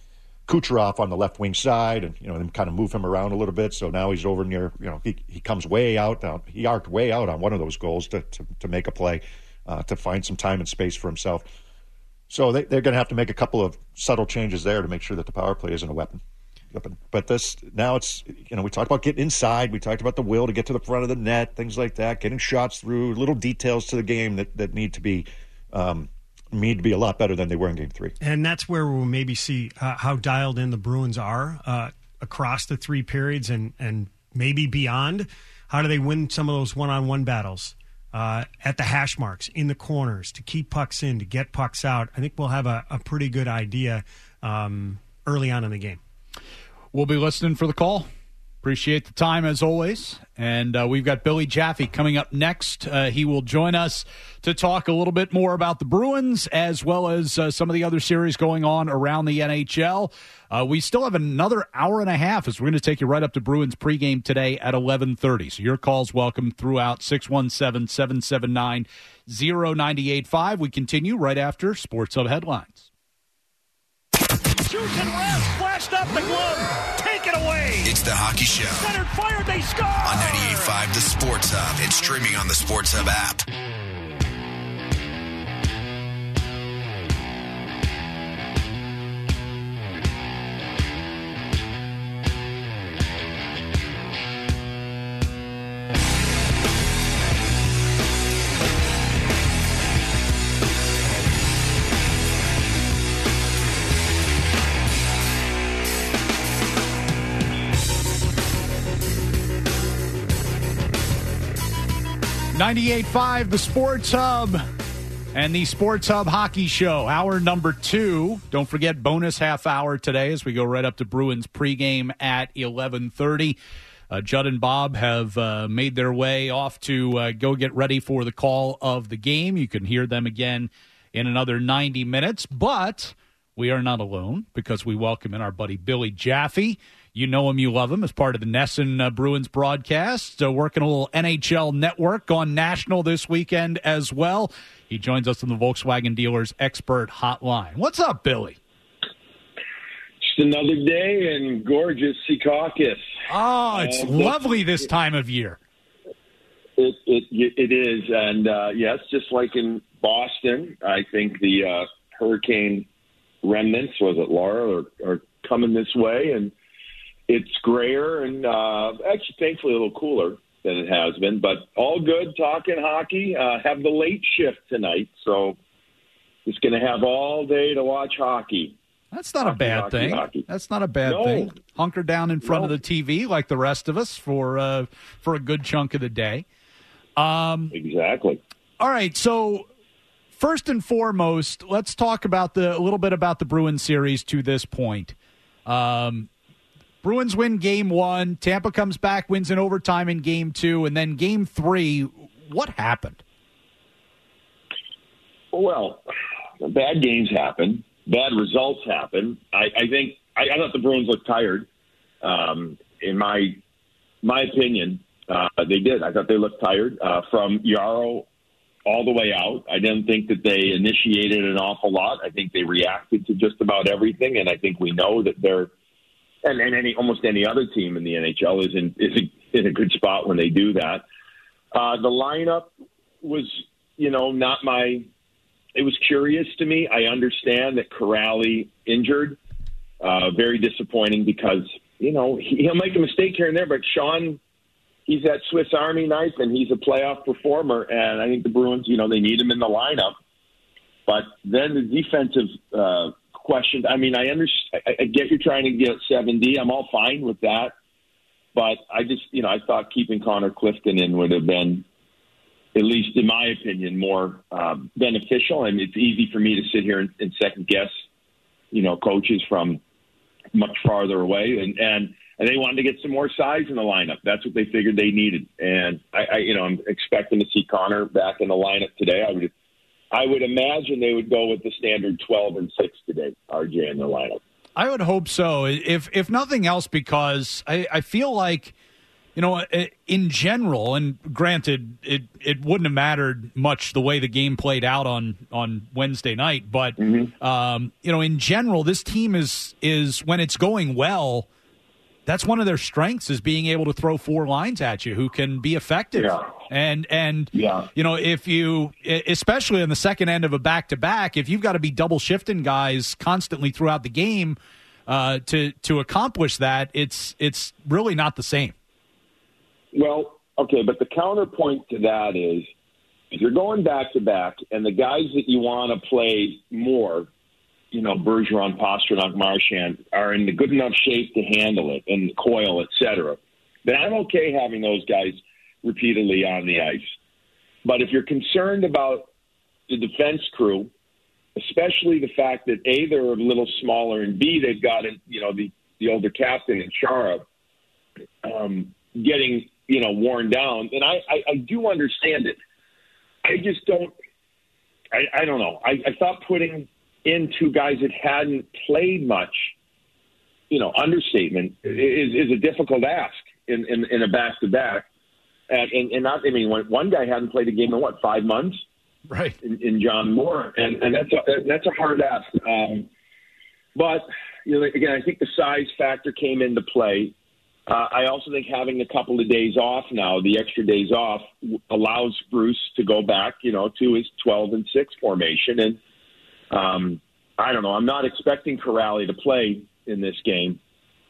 Kucherov on the left wing side, and then kind of move him around a little bit. So now he's over near. He comes way out. He arced way out on one of those goals to make a play, to find some time and space for himself. So they're going to have to make a couple of subtle changes there to make sure that the power play isn't a weapon. But now it's we talked about getting inside. We talked about the will to get to the front of the net, things like that, getting shots through, little details to the game that need to be a lot better than they were in Game 3. And that's where we'll maybe see how dialed in the Bruins are across the 3 periods and maybe beyond. How do they win some of those one-on-one battles at the hash marks, in the corners, to keep pucks in, to get pucks out? I think we'll have a pretty good idea early on in the game. We'll be listening for the call. Appreciate the time, as always. And we've got Billy Jaffe coming up next. He will join us to talk a little bit more about the Bruins, as well as some of the other series going on around the NHL. We still have another hour and a half, as we're going to take you right up to Bruins pregame today at 11:30. So your call's welcome throughout 617-779-0985. We continue right after Sports Hub headlines. Shoots and runs, flashed up the glove. Take it away. It's the Hockey Show. Centered, fired, they score. On 98.5 The Sports Hub and streaming on the Sports Hub app. .5 The Sports Hub and the Sports Hub Hockey Show, hour number 2. Don't forget, bonus half hour today as we go right up to Bruins pregame at 11:30. Judd and Bob have made their way off to go get ready for the call of the game. You can hear them again in another 90 minutes, but we are not alone because we welcome in our buddy Billy Jaffe. You know him, you love him, as part of the NESN Bruins broadcast, working a little NHL Network on National this weekend as well. He joins us on the Volkswagen Dealers Expert Hotline. What's up, Billy? Just another day in gorgeous Secaucus. Oh, it's lovely this time of year. It is, and yes, just like in Boston, I think the hurricane remnants, was it Laura, are coming this way, and it's grayer and actually, thankfully, a little cooler than it has been. But all good, talking hockey. Have the late shift tonight, so just going to have all day to watch hockey. That's not a bad thing. That's not a bad thing. Hunker down in front of the TV like the rest of us for a good chunk of the day. Exactly. All right, so first and foremost, let's talk about a little bit about the Bruins series to this point. Bruins win Game 1. Tampa comes back, wins in overtime in Game 2. And then Game 3, what happened? Well, bad games happen. Bad results happen. I thought the Bruins looked tired. In my opinion, they did. I thought they looked tired from Yaro all the way out. I didn't think that they initiated an awful lot. I think they reacted to just about everything. And I think we know that they're, and almost any other team in the NHL is in a good spot when they do that. The lineup was, not my. It was curious to me. I understand that Corrali injured. Very disappointing because he'll make a mistake here and there, but Sean, he's that Swiss Army knife and he's a playoff performer. And I think the Bruins, they need him in the lineup. But then the defensive questions. I mean, I get you're trying to get 7D. I'm all fine with that. But I just, I thought keeping Connor Clifton in would have been, at least in my opinion, more beneficial. I mean, it's easy for me to sit here and second guess, coaches from much farther away. And they wanted to get some more size in the lineup. That's what they figured they needed. And I'm expecting to see Connor back in the lineup today. I would imagine they would go with the standard 12 and 6 today, RJ, in the lineup. I would hope so, if nothing else, because I feel like in general, and granted, it wouldn't have mattered much the way the game played out on Wednesday night, but in general, this team is when it's going well, that's one of their strengths is being able to throw four lines at you who can be effective. Yeah. And if you, especially in the second end of a back-to-back, if you've got to be double shifting guys constantly throughout the game to accomplish that, it's really not the same. Well, okay, but the counterpoint to that is if you're going back-to-back and the guys that you want to play more, Bergeron, Pastrnak, Marchand, are in the good enough shape to handle it, and Coyle, et cetera, then I'm okay having those guys repeatedly on the ice. But if you're concerned about the defense crew, especially the fact that, A, they're a little smaller, and B, they've got, the older captain in Chara getting, worn down, then I do understand it. I just don't – I don't know. I thought putting – in two guys that hadn't played much, understatement is a difficult ask in a back-to-back. And not, one guy hadn't played a game in 5 months? Right. In John Moore. And that's a hard ask. But, again, I think the size factor came into play. I also think having a couple of days off now, the extra days off, allows Bruce to go back, to his 12 and 6 formation. And, I don't know. I'm not expecting Corrali to play in this game.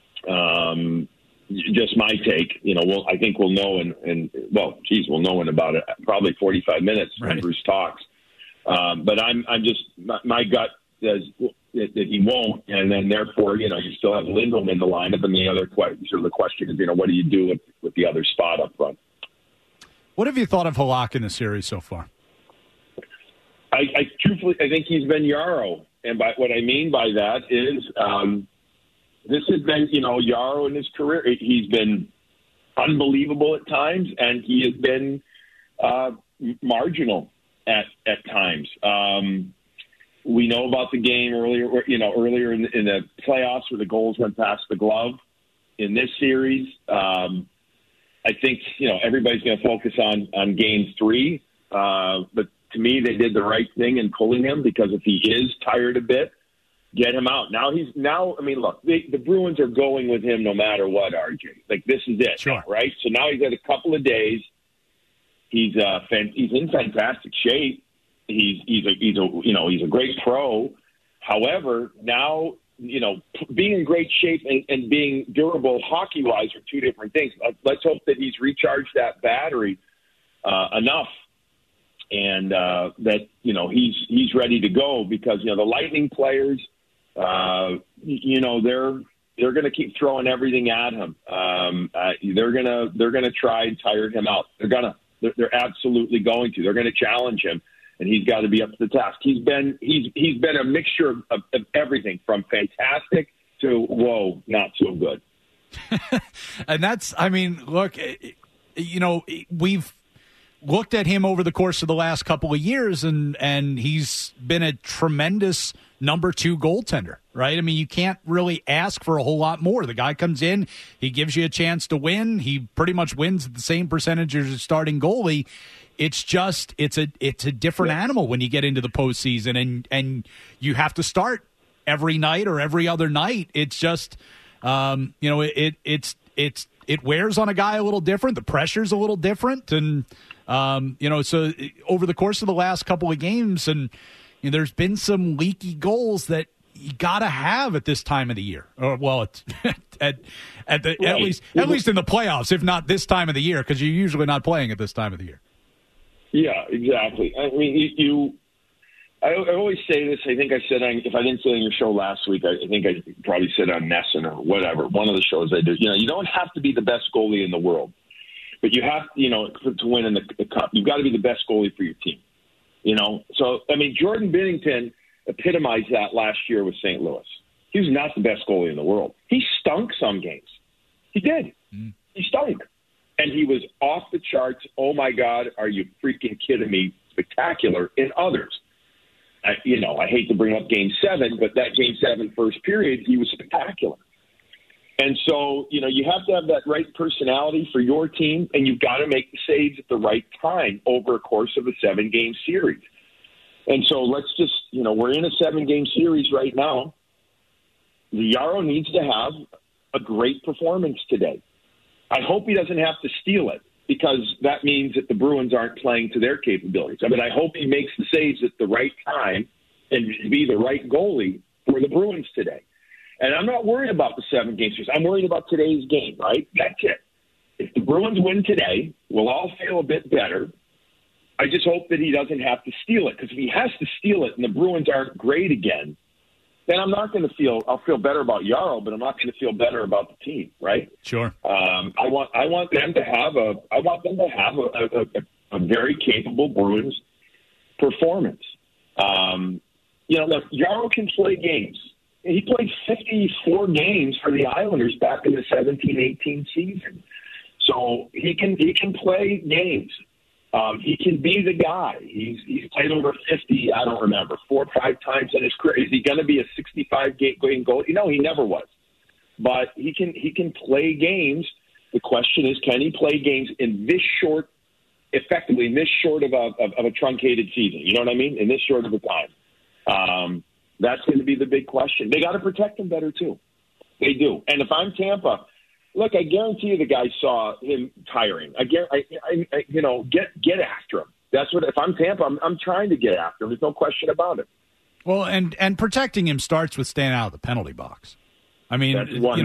Just my take. I think we'll know we'll know in about probably 45 minutes when Bruce talks. But I'm just my gut says that he won't, and then therefore you still have Lindholm in the lineup, and the other the question is what do you do with the other spot up front? What have you thought of Halak in the series so far? I truthfully, I think he's been Yarrow. And what I mean by that is this has been, Yarrow in his career. He's been unbelievable at times, and he has been marginal at times. We know about the game earlier in the playoffs where the goals went past the glove. In this series, I think, everybody's going to focus on Game 3, but to me, they did the right thing in pulling him because if he is tired a bit, get him out. Look, the Bruins are going with him no matter what, RJ. This is it, sure. Right? So now he's had a couple of days. He's in fantastic shape. He's a great pro. However, now, being in great shape and being durable hockey-wise are two different things. Let's hope that he's recharged that battery enough. And that he's ready to go because the Lightning players, they're going to keep throwing everything at him. They're gonna try and tire him out. They're absolutely going to. They're going to challenge him, and he's got to be up to the task. He's been a mixture of everything from fantastic to whoa, not so good. And that's, look, we've looked at him over the course of the last couple of years, and he's been a tremendous number 2 goaltender, right? You can't really ask for a whole lot more. The guy comes in, he gives you a chance to win. He pretty much wins at the same percentage as a starting goalie. It's just it's a different animal when you get into the postseason, and you have to start every night or every other night. It's just it wears on a guy a little different. The pressure's a little different, and so over the course of the last couple of games, and there's been some leaky goals that you got to have at this time of the year. At least in the playoffs, if not this time of the year, because you're usually not playing at this time of the year. Yeah, exactly. I always say this. I think I said if I didn't say on your show last week, I think I probably said on Nesson or whatever. One of the shows I do. You don't have to be the best goalie in the world. But you have, to win in the cup, you've got to be the best goalie for your team. So, Jordan Binnington epitomized that last year with St. Louis. He was not the best goalie in the world. He stunk some games. He did. He stunk. And he was off the charts. Oh, my God, are you freaking kidding me? Spectacular in others. I hate to bring up Game 7, but that Game 7 first period, he was spectacular. And so, you have to have that right personality for your team, and you've got to make the saves at the right time over a course of a 7-game series. And so let's just, we're in a 7-game series right now. Yarrow needs to have a great performance today. I hope he doesn't have to steal it, because that means that the Bruins aren't playing to their capabilities. I mean, I hope he makes the saves at the right time and be the right goalie for the Bruins today. And I'm not worried about the 7-game series. I'm worried about today's game, right? That's it. If the Bruins win today, we'll all feel a bit better. I just hope that he doesn't have to steal it, because if he has to steal it and the Bruins aren't great again, then I'm not going to feel. I'll feel better about Yarrow, but I'm not going to feel better about the team, right? Sure. I want them to have a very capable Bruins performance. Look, Yarrow can play games. He played 54 games for the Islanders back in the 17-18 season, so he can play games. He can be the guy. He's played over 50, I don't remember, 4 or 5 times in his career. Is he going to be a 65-game goal? He never was. But he can play games. The question is, can he play games in this short of a truncated season? You know what I mean? In this short of a time. That's going to be the big question. They got to protect him better, too. They do. And if I'm Tampa, look, I guarantee you the guy saw him tiring. Get after him. That's what. If I'm Tampa, I'm trying to get after him. There's no question about it. Well, and protecting him starts with staying out of the penalty box. I mean,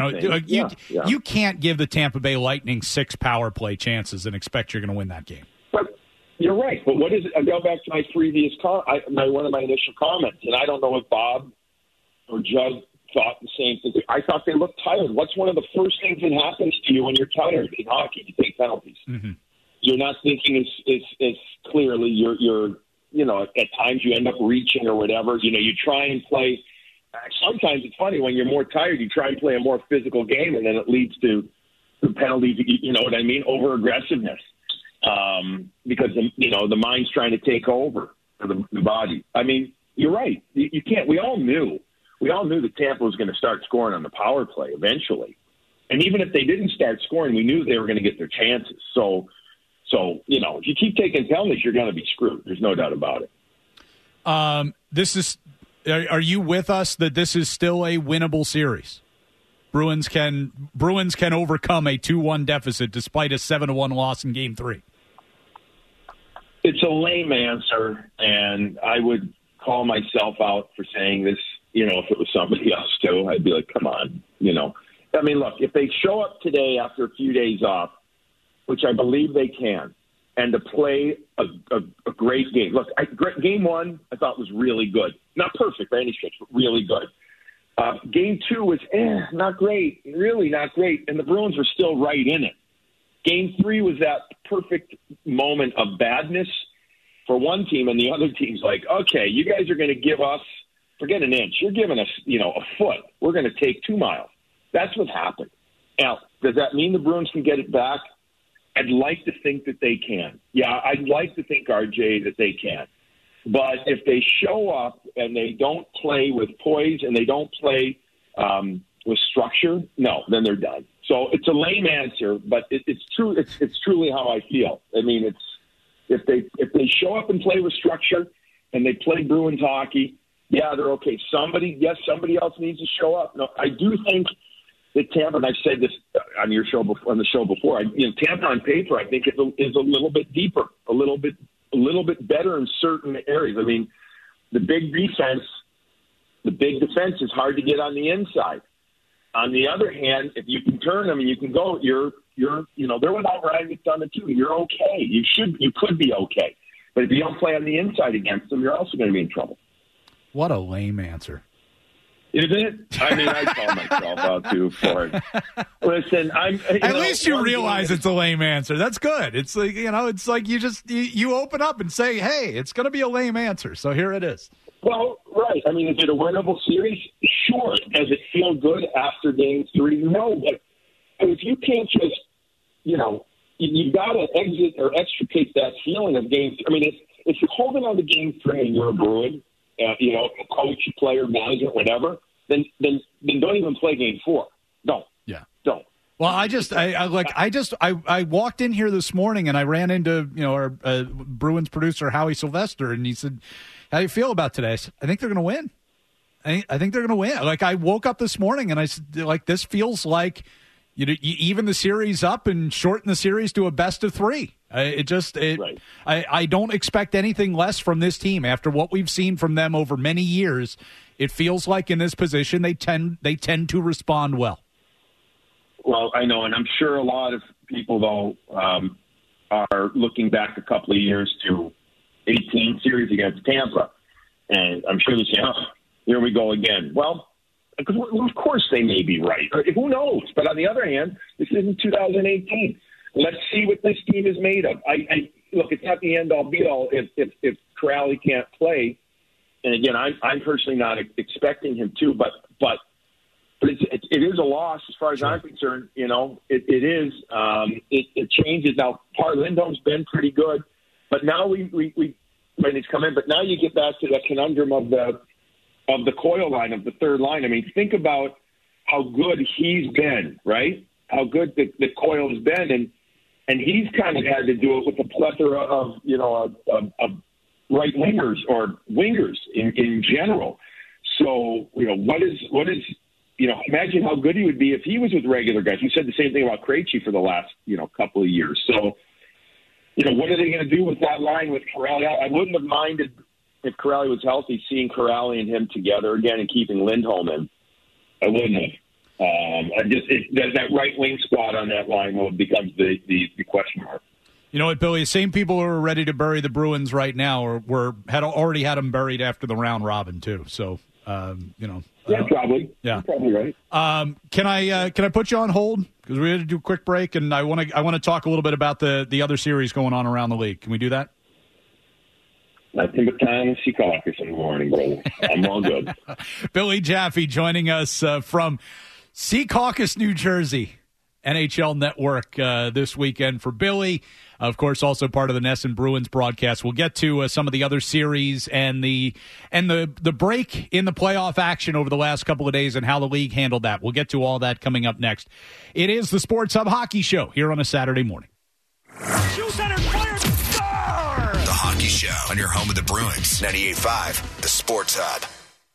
you can't give the Tampa Bay Lightning 6 power play chances and expect you're going to win that game. But you're right. But what is it? I go back to my previous one of my initial comments, and I don't know if Bob or Judd thought the same thing. I thought they looked tired. What's one of the first things that happens to you when you're tired in hockey? You take penalties. Mm-hmm. You're not thinking as clearly. You're at times you end up reaching or whatever. You try and play. Sometimes it's funny when you're more tired. You try and play a more physical game, and then it leads to penalties. You know what I mean? Over aggressiveness, because the mind's trying to take over for the body. I mean, you're right. You can't. We all knew that Tampa was going to start scoring on the power play eventually. And even if they didn't start scoring, we knew they were going to get their chances. So if you keep taking penalties, you're going to be screwed. There's no doubt about it. Are you with us that this is still a winnable series? Bruins can overcome a 2-1 deficit despite a 7-1 loss in Game 3. It's a lame answer, and I would call myself out for saying this. If it was somebody else too, I'd be like, come on. I mean, look, if they show up today after a few days off, which I believe they can, and to play a great game. Look, Game 1 I thought was really good. Not perfect by any stretch, but really good. Game 2 was not great, really not great, and the Bruins were still right in it. Game 3 was that perfect moment of badness for one team, and the other team's like, okay, you guys are going to give us, forget an inch. You're giving us, a foot. We're going to take 2 miles. That's what happened. Now, does that mean the Bruins can get it back? I'd like to think that they can. Yeah, I'd like to think, RJ, that they can. But if they show up and they don't play with poise and they don't play with structure, no, then they're done. So it's a lame answer, but it's true. It's truly how I feel. I mean, if they show up and play with structure and they play Bruins hockey, yeah, they're okay. Somebody else needs to show up. No, I do think that Tampa, and I've said this on the show before. Tampa on paper, I think is a little bit deeper, a little bit better in certain areas. I mean, the big defense is hard to get on the inside. On the other hand, if you can turn them and you can go, they're without Ryan McDonough too. You're okay. You could be okay. But if you don't play on the inside against them, you're also going to be in trouble. What a lame answer. Isn't it? I mean, I call myself out too for it. Listen, at least you realize it's a lame answer. That's good. It's like, it's like you open up and say, hey, it's going to be a lame answer. So here it is. Well, right. I mean, is it a winnable series? Sure. Does it feel good after Game 3? No. But if you can't just, you've got to exit or extricate that feeling of Game 3. I mean, if you're holding on to Game 3 and you're a Bruin, coach, player, manager, whatever, then don't even play Game 4. No. Yeah. Well, I walked in here this morning and I ran into our Bruins producer Howie Sylvester, and he said, "How do you feel about today?" I said, "I think they're going to win. I think they're going to win." Like, I woke up this morning and I said, like, this feels like you even the series up and shorten the series to a best of 3. Right. I don't expect anything less from this team after what we've seen from them over many years. It feels like in this position they tend to respond well. Well, I know, and I'm sure a lot of people, though, are looking back a couple of years to 18 series against Tampa, and I'm sure they're saying, "Oh, here we go again." Well, of course they may be right. Who knows? But on the other hand, this isn't 2018. Let's see what this team is made of. Look, it's not the end-all, be-all if Corrali can't play. And again, I'm personally not expecting him to, but it is a loss as far as I'm concerned. It is. It changes now. Lindholm's been pretty good, but now when he's come in, but now you get back to that conundrum of the Coyle line, of the third line. I mean, think about how good he's been, right? How good the Coyle has been, and he's kind of had to do it with a plethora of right wingers or wingers in general. So what is imagine how good he would be if he was with regular guys. You said the same thing about Krejci for the last couple of years. So what are they going to do with that line with Corrali? I wouldn't have minded if Corrali was healthy, seeing Corrali and him together again and keeping Lindholm in. I wouldn't have. That right wing spot on that line becomes the question mark. You know what, Billy? Same people who are ready to bury the Bruins right now had already had them buried after the round robin too. So yeah, probably. Yeah, you're probably right. Can I put you on hold because we had to do a quick break, and I want to talk a little bit about the other series going on around the league. Can we do that? Nothing but time and Secaucus in the morning, brother. I'm all good. Billy Jaffe joining us from Secaucus, New Jersey, NHL Network this weekend for Billy. Of course, also part of the NESN Bruins broadcast. We'll get to some of the other series and the break in the playoff action over the last couple of days and how the league handled that. We'll get to all that coming up next. It is the Sports Hub Hockey Show here on a Saturday morning. Shoe center fired. Star! The Hockey Show on your home of the Bruins. 98.5, the Sports Hub.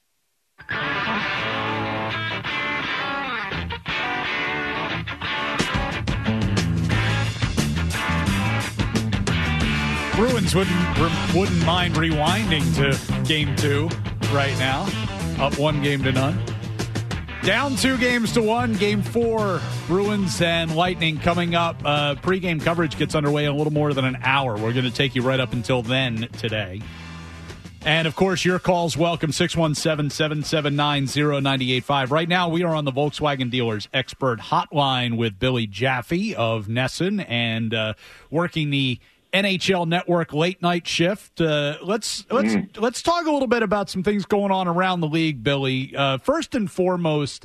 Bruins wouldn't mind rewinding to Game 2 right now. Up 1-0. Down 2-1. Game 4, Bruins and Lightning coming up. Pre-game coverage gets underway in a little more than an hour. We're going to take you right up until then today. And, of course, your calls welcome, 617-779-0985. Right now, we are on the Volkswagen Dealers Expert Hotline with Billy Jaffe of NESN and working the NHL Network late night shift. Let's talk a little bit about some things going on around the league, Billy. First and foremost,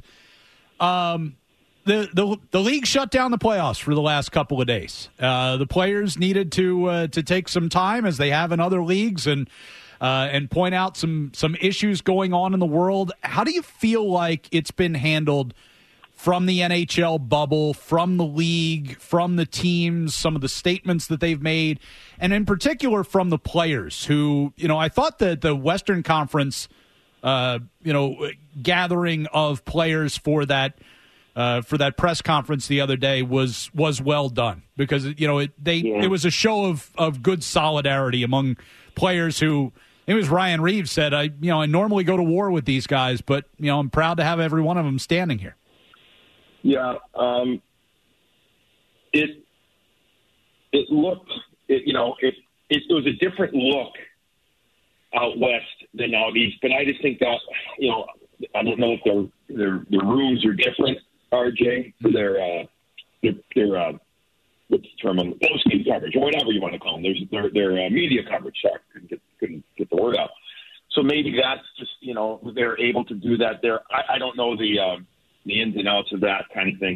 the league shut down the playoffs for the last couple of days. The players needed to take some time, as they have in other leagues, and point out some issues going on in the world. How do you feel like it's been handled from the NHL bubble, from the league, from the teams, some of the statements that they've made, and in particular from the players who, I thought that the Western Conference, gathering of players for that press conference the other day was well done because, it was a show of good solidarity among players who, it was Ryan Reeves said, I normally go to war with these guys, but, I'm proud to have every one of them standing here. Yeah, it was a different look out west than out east, but I just think that I don't know if their rooms are different, RJ, for their what's the term on the post-game coverage or whatever you want to call them. Their media coverage. Sorry, couldn't get the word out. So maybe that's just they're able to do that there. I don't know the ins and outs of that kind of thing.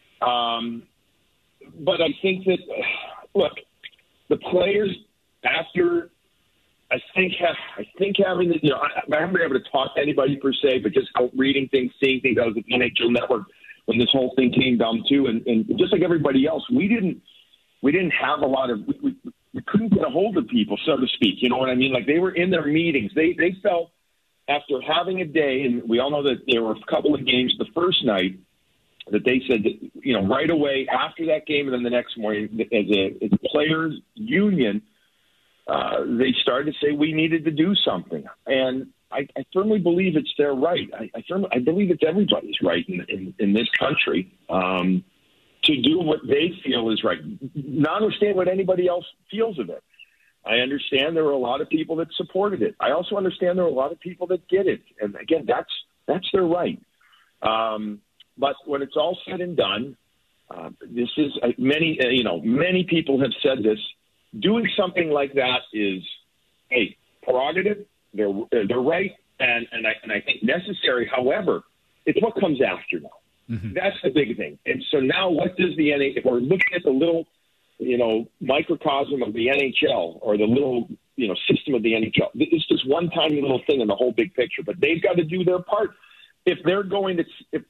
But I think that, look, the players after, I think having I haven't been able to talk to anybody per se, but just out reading things, seeing things. I was at the NHL Network when this whole thing came down to, and just like everybody else, we didn't have a lot of we couldn't get a hold of people, so to speak. You know what I mean? Like, they were in their meetings. They felt after having a day, and we all know that there were a couple of games the first night that they said that, you know, right away after that game and then the next morning, as a players union, they started to say we needed to do something. And I firmly believe it's their right. I believe it's everybody's right in this country to do what they feel is right, not understand what anybody else feels of it. I understand there were a lot of people that supported it. I also understand there were a lot of people that did it. And again, that's their right. But when it's all said and done, this is many people have said this. Doing something like that is a prerogative. They're right, and I think necessary. However, it's what comes after now. Mm-hmm. That's the big thing. And so now, what does the NHL? If we're looking at the little, microcosm of the NHL or the little, system of the NHL, it's just one tiny little thing in the whole big picture. But they've got to do their part. If they're going to take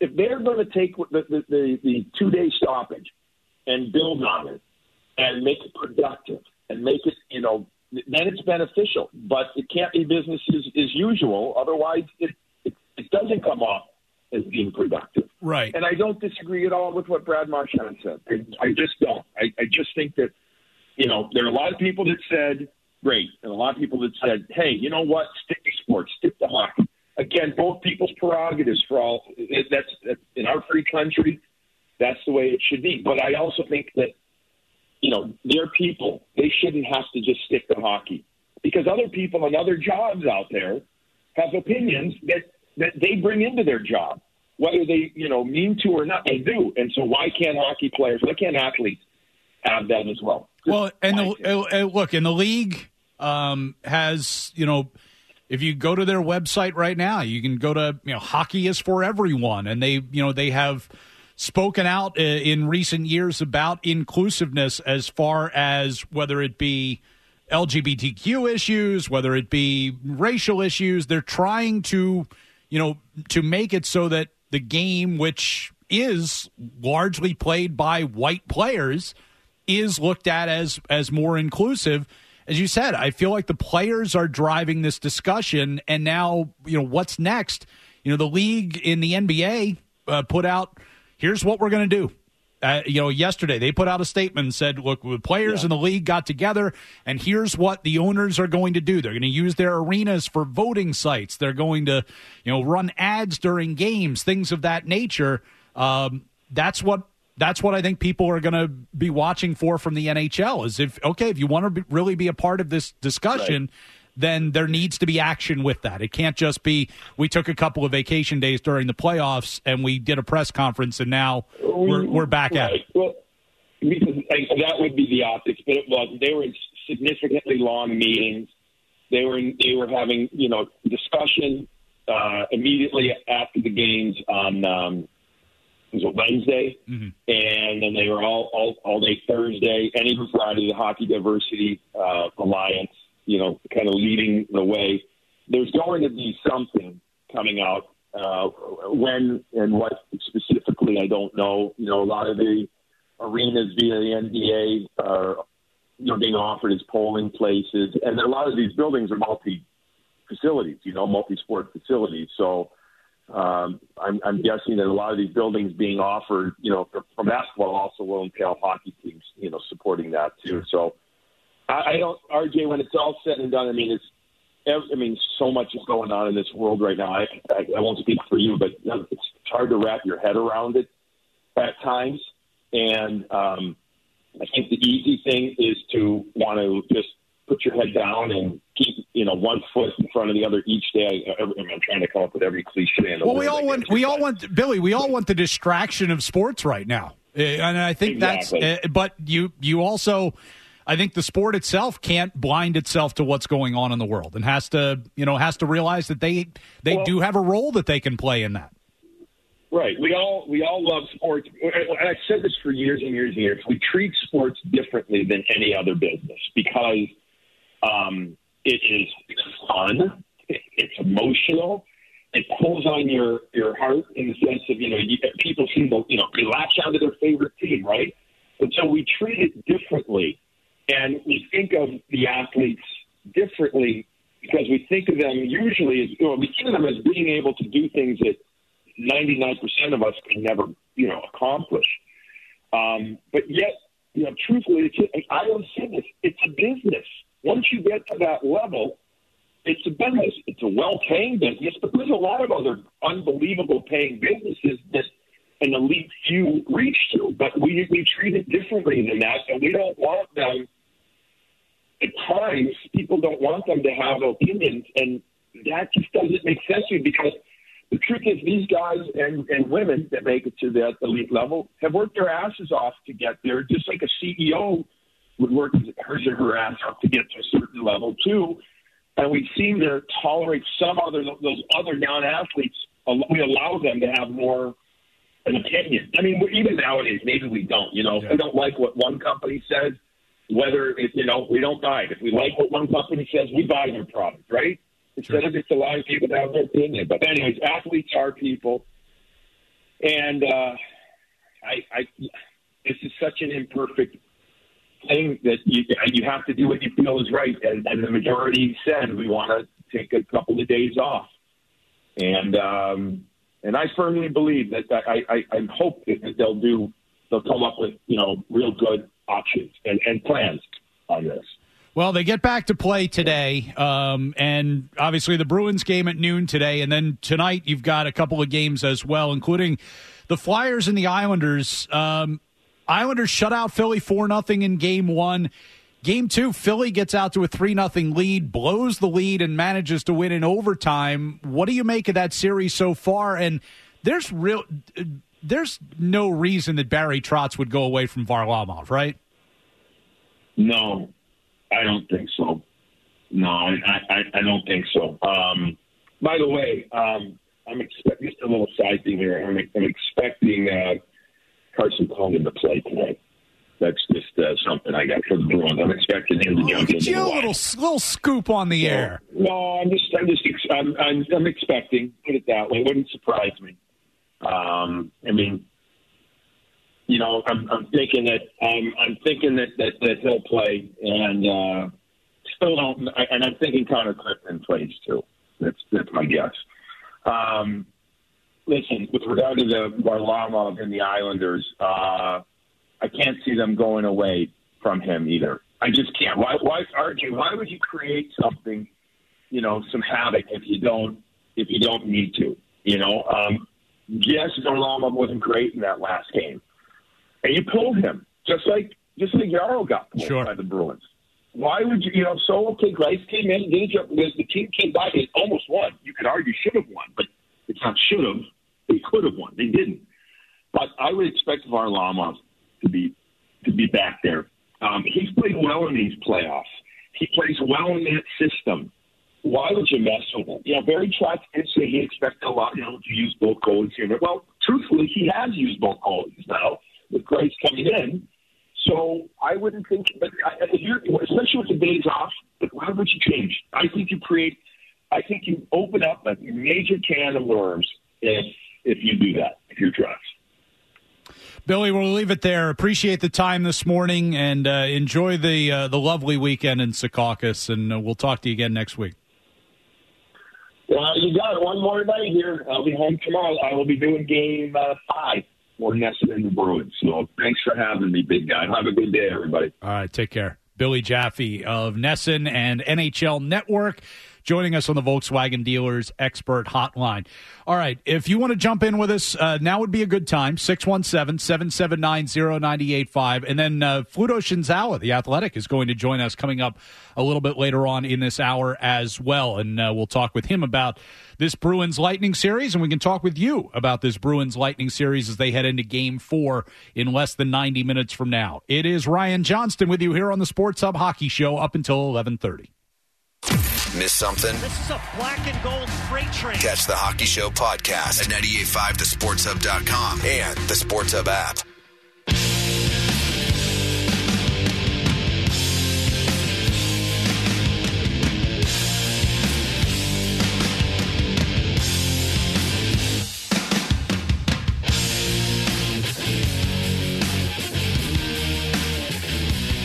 the 2-day stoppage and build on it and make it productive and make it, then it's beneficial. But it can't be business as usual. Otherwise, it doesn't come off as being productive. Right. And I don't disagree at all with what Brad Marchand said. I just don't. I just think that, there are a lot of people that said, great, and a lot of people that said, hey, you know what, stick to sports, stick to hockey. Again, both people's prerogatives for all. That's in our free country. That's the way it should be. But I also think that, their people, they shouldn't have to just stick to hockey, because other people and other jobs out there have opinions that they bring into their job, whether they, mean to or not. They do. And so why can't hockey players, why can't athletes have that as well? Well, and look, and the league has, if you go to their website right now, you can go to, Hockey is for Everyone. And they have spoken out in recent years about inclusiveness as far as whether it be LGBTQ issues, whether it be racial issues. They're trying to, to make it so that the game, which is largely played by white players, is looked at as more inclusive. As you said, I feel like the players are driving this discussion, and now, what's next? The league in the NBA put out, here's what we're going to do. Yesterday they put out a statement and said, look, the players in the league got together, and here's what the owners are going to do. They're going to use their arenas for voting sites. They're going to, run ads during games, things of that nature. That's what I think people are going to be watching for from the NHL is if you want to really be a part of this discussion, then there needs to be action with that. It can't just be we took a couple of vacation days during the playoffs and we did a press conference and now we're back at it. Well, because that would be the optics, but it wasn't. They were in significantly long meetings. They were having discussion immediately after the games on. Was it Wednesday? Mm-hmm. And then they were all day Thursday and even Friday, the Hockey Diversity Alliance, kind of leading the way. There's going to be something coming out. When and what specifically, I don't know. A lot of the arenas via the NBA are being offered as polling places. And a lot of these buildings are multi-facilities, multi-sport facilities. So I'm guessing that a lot of these buildings being offered, from basketball also will entail hockey teams, supporting that too. So I don't, RJ, when it's all said and done, so much is going on in this world right now. I won't speak for you, but it's hard to wrap your head around it at times. And I think the easy thing is to want to just put your head down and keep, one foot in front of the other each day. I'm trying to come up with every cliche. In the world. we all want the distraction of sports right now. And I think that's, but you also, I think the sport itself can't blind itself to what's going on in the world and has to realize that they do have a role that they can play in that. Right. We all love sports. And I've said this for years and years and years. We treat sports differently than any other business because it is fun, it's emotional, it pulls on your heart in the sense of, people seem to, they latch onto their favorite team, right? And so we treat it differently. And we think of the athletes differently because we think of them usually as, we think of them as being able to do things that 99% of us can never, accomplish. But yet, truthfully, I always say this, it's a business. Once you get to that level, it's a business. It's a well-paying business, but there's a lot of other unbelievable paying businesses that an elite few reach to. But we treat it differently than that, and we don't want them. At times, people don't want them to have opinions, and that just doesn't make sense to me because the truth is these guys and women that make it to that elite level have worked their asses off to get there, just like a CEO would work hers or her ass off to get to a certain level, too. And we seem to tolerate those other non-athletes. We allow them to have more an opinion. I mean, even nowadays, maybe we don't. If we don't like what one company says, we don't buy it. If we like what one company says, we buy their product, right? Instead of just allowing people to have their opinion. But anyways, athletes are people. And this is such an imperfect thing that you have to do what you feel is right. And the majority said we want to take a couple of days off. And I firmly believe that I hope that they'll come up with, real good options and plans on this. Well, they get back to play today, and obviously the Bruins game at noon today, and then tonight you've got a couple of games as well, including the Flyers and the Islanders. Islanders shut out Philly 4-0 in Game 1. Game 2, Philly gets out to a 3-0 lead, blows the lead, and manages to win in overtime. What do you make of that series so far? And there's no reason that Barry Trotz would go away from Varlamov, right? No, I don't think so. No, I don't think so. By the way, I'm expecting just a little side thing here. I'm expecting Carson Coleman to play tonight. That's just something I got for the Bruins. I'm expecting him to jump in. A little scoop on the air. No, I'm expecting. Put it that way. It wouldn't surprise me. I'm thinking that he'll play, and still don't. And I'm thinking Connor Clifton plays too. That's my guess. Listen, with regard to the Varlamov and the Islanders, I can't see them going away from him either. I just can't. Why argue? Why would you create something, some havoc if you don't need to? Yes, Varlamov wasn't great in that last game, and you pulled him just like Yarrow got pulled by the Bruins. Why would you? Greiss came in, the team came by, they almost won. You could argue should have won, but it's not should have. They could have won. They didn't. But I would expect Varlamov to be back there. He's played well in these playoffs. He plays well in that system. Why would you mess with him? Barry Trotz did say he expected a lot, to use both goalies here. Well, truthfully, he has used both goalies now with Greiss coming in. So I wouldn't think, especially with the days off, why would you change? I think you open up a major can of worms if you do that, if you're Trotz. Billy, we'll leave it there. Appreciate the time this morning, and enjoy the lovely weekend in Secaucus, and we'll talk to you again next week. Well, you got one more night here. I'll be home tomorrow. I will be doing Game 5 for NESN and the Bruins. So thanks for having me, big guy. Have a good day, everybody. All right, take care. Billy Jaffe of NESN and NHL Network, joining us on the Volkswagen Dealers Expert Hotline. All right, if you want to jump in with us, now would be a good time, 617-779-0985. And then Fluto Shinzawa, the Athletic, is going to join us coming up a little bit later on in this hour as well. And we'll talk with him about this Bruins Lightning series, and we can talk with you about this Bruins Lightning series as they head into Game 4 in less than 90 minutes from now. It is Ryan Johnston with you here on the Sports Hub Hockey Show up until 11:30. Miss something? This is a black and gold freight train. Catch the Hockey Show podcast at 985thesportshub.com and the Sports Hub app.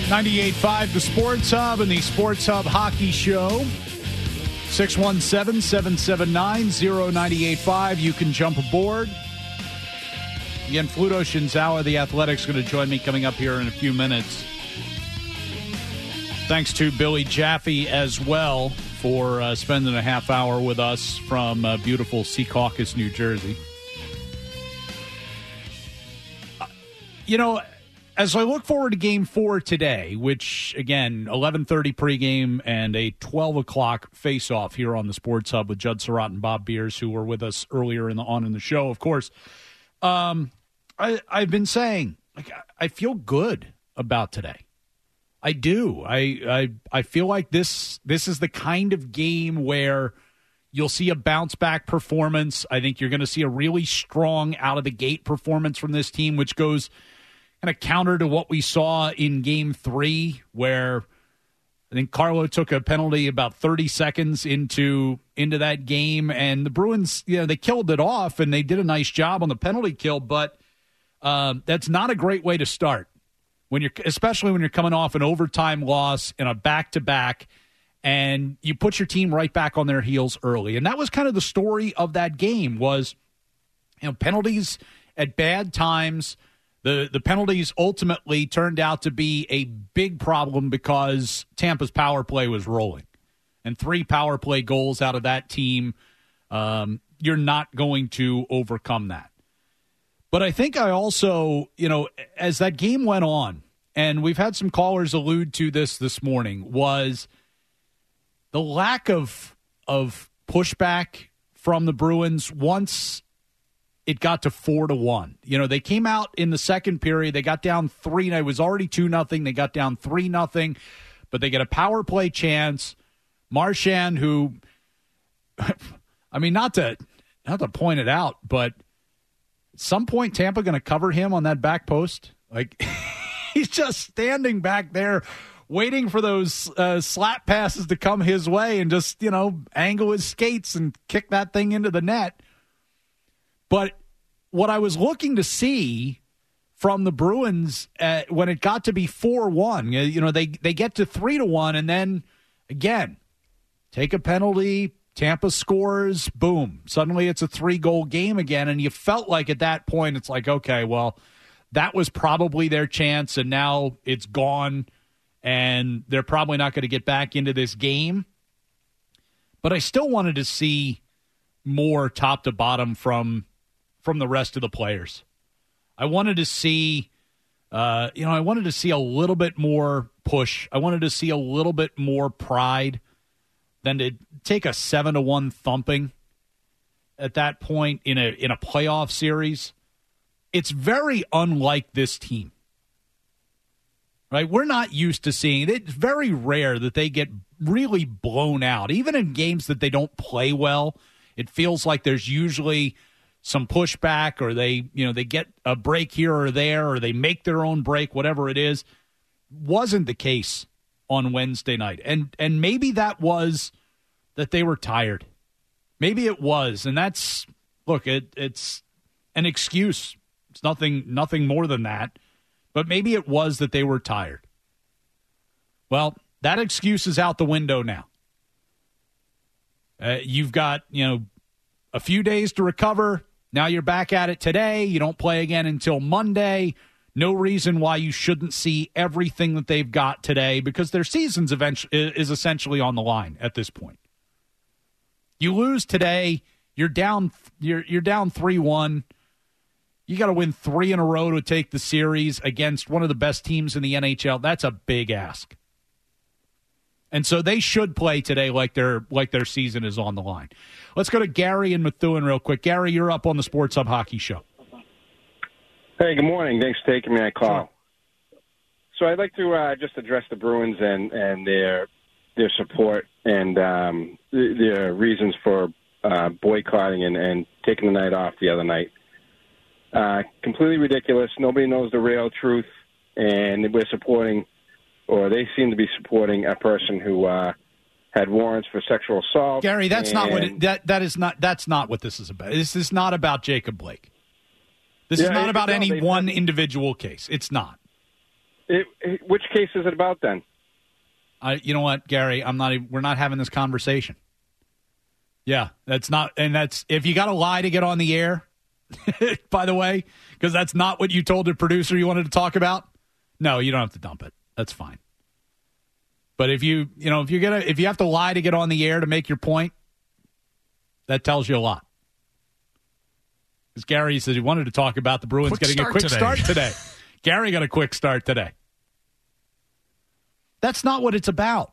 98.5, the Sports Hub and the Sports Hub Hockey Show. 617-779-0985. You can jump aboard. Again, Fluto Shinzawa, the Athletics, going to join me coming up here in a few minutes. Thanks to Billy Jaffe as well for spending a half hour with us from beautiful Secaucus, New Jersey. As I look forward to Game 4 today, which, again, 11:30 pregame and a 12 o'clock face-off here on the Sports Hub with Judd Surratt and Bob Beers, who were with us earlier in the show, of course. I've been saying, I feel good about today. I do. I feel like this is the kind of game where you'll see a bounce-back performance. I think you're going to see a really strong out-of-the-gate performance from this team, which goes kind of counter to what we saw in Game 3, where I think Carlo took a penalty about 30 seconds into that game, and the Bruins, they killed it off, and they did a nice job on the penalty kill, but that's not a great way to start, especially when you're coming off an overtime loss in a back-to-back, and you put your team right back on their heels early. And that was kind of the story of that game was, penalties at bad times. The penalties ultimately turned out to be a big problem because Tampa's power play was rolling. And 3 power play goals out of that team, you're not going to overcome that. But I think I also, as that game went on, and we've had some callers allude to this morning, was the lack of pushback from the Bruins once it got to 4-1. They came out in the second period. They got down 3. It was already 2-0. They got down 3-0, but they get a power play chance. Marchand, who, not to point it out, but at some point Tampa going to cover him on that back post. He's just standing back there waiting for those slap passes to come his way and just, angle his skates and kick that thing into the net. But what I was looking to see from the Bruins when it got to be 4-1, they get to 3-1, and then, again, take a penalty, Tampa scores, boom. Suddenly it's a 3-goal game again, and you felt like at that point it's like, okay, well, that was probably their chance, and now it's gone, and they're probably not going to get back into this game. But I still wanted to see more top to bottom from the rest of the players. I wanted to see, I wanted to see a little bit more push. I wanted to see a little bit more pride than to take a 7-1 thumping at that point in a playoff series. It's very unlike this team, right? We're not used to seeing it. It's very rare that they get really blown out. Even in games that they don't play well, it feels like there's usually some pushback, or they get a break here or there, or they make their own break, whatever it is. Wasn't the case on Wednesday night. And maybe that was that they were tired. Maybe it was. And that's, look, it's an excuse. It's nothing more than that. But maybe it was that they were tired. Well, that excuse is out the window now. You've got, a few days to recover. Now you're back at it today. You don't play again until Monday. No reason why you shouldn't see everything that they've got today, because their season's is essentially on the line at this point. You lose today, you're down 3-1. You got to win 3 in a row to take the series against one of the best teams in the NHL. That's a big ask. And so they should play today like their season is on the line. Let's go to Gary and Methuen real quick. Gary, you're up on the Sports Hub Hockey Show. Hey, good morning. Thanks for taking my call. So I'd like to just address the Bruins and their support and their reasons for boycotting and taking the night off the other night. Completely ridiculous. Nobody knows the real truth, and we're supporting, or they seem to be supporting, a person who had warrants for sexual assault. Gary, that's not what that's not what this is about. This is not about Jacob Blake. This is not about any one individual case. It's not. Which case is it about then? You know what, Gary? We're not having this conversation. Yeah, that's not, and that's if you got to lie to get on the air. By the way, because that's not what you told the producer you wanted to talk about. No, you don't have to dump it. That's fine. But if you have to lie to get on the air to make your point, that tells you a lot. Because Gary says he wanted to talk about the Bruins getting a quick start today. Gary got a quick start today. That's not what it's about.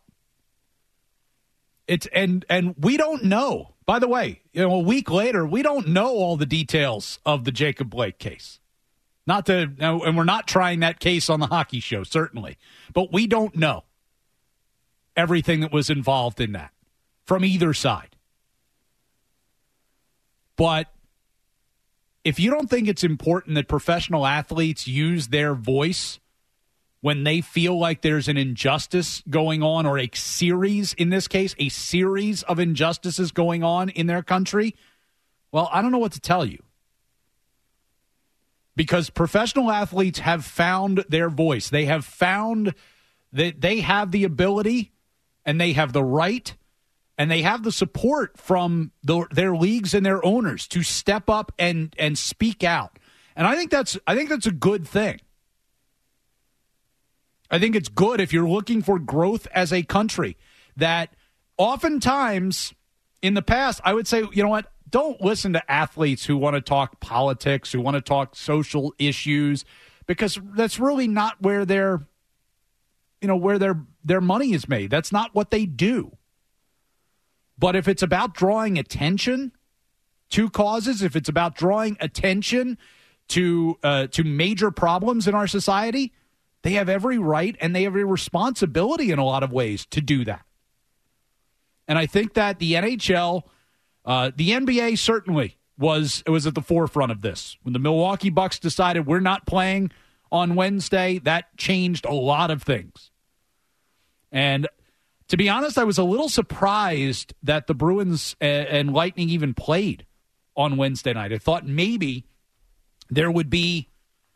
It's and we don't know. By the way, a week later, we don't know all the details of the Jacob Blake case. And we're not trying that case on the hockey show, certainly. But we don't know everything that was involved in that from either side. But if you don't think it's important that professional athletes use their voice when they feel like there's an injustice going on, or a series, in this case, a series of injustices going on in their country, well, I don't know what to tell you. Because professional athletes have found their voice. They have found that they have the ability and they have the right and they have the support from their leagues and their owners to step up and speak out. And I think that's a good thing. I think it's good if you're looking for growth as a country, that oftentimes in the past, I would say, you know what, don't listen to athletes who want to talk politics, who want to talk social issues, because that's really not where their money is made. That's not what they do. But if it's about drawing attention to causes, if it's about drawing attention to major problems in our society, they have every right and they have a responsibility in a lot of ways to do that. And I think that the NHL, the NBA certainly was at the forefront of this. When the Milwaukee Bucks decided we're not playing on Wednesday, that changed a lot of things. And to be honest, I was a little surprised that the Bruins and Lightning even played on Wednesday night. I thought maybe there would be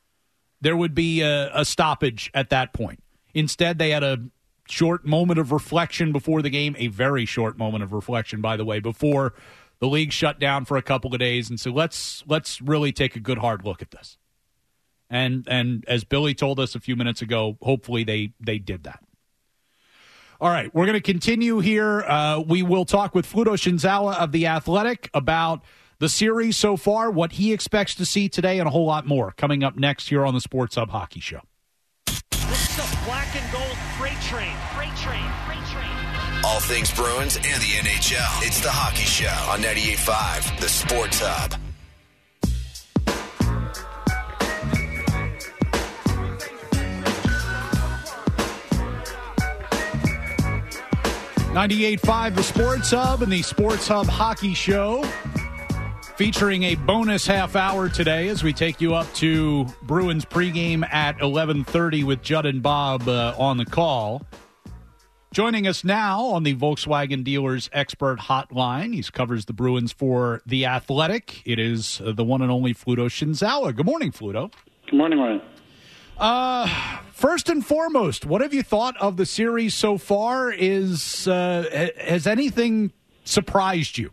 a stoppage at that point. Instead, they had a short moment of reflection before the game, a very short moment of reflection, by the way, before the league shut down for a couple of days. And so let's really take a good hard look at this. And as Billy told us a few minutes ago, hopefully they did that. All right, we're going to continue here. We will talk with Fluto Shinzawa of The Athletic about the series so far, what he expects to see today, and a whole lot more coming up next here on the Sports Hub Hockey Show. This is a black and gold freight train. Freight train. Freight train. All things Bruins and the NHL. It's the Hockey Show on 98.5, the Sports Hub. .98.5, the Sports Hub and the Sports Hub Hockey Show, featuring a bonus half hour today as we take you up to Bruins pregame at 11:30 with Judd and Bob on the call. Joining us now on the Volkswagen Dealers Expert Hotline, he covers the Bruins for The Athletic. It is the one and only Fluto Shinzawa. Good morning, Fluto. Good morning, Ryan. First and foremost, what have you thought of the series so far? Has anything surprised you?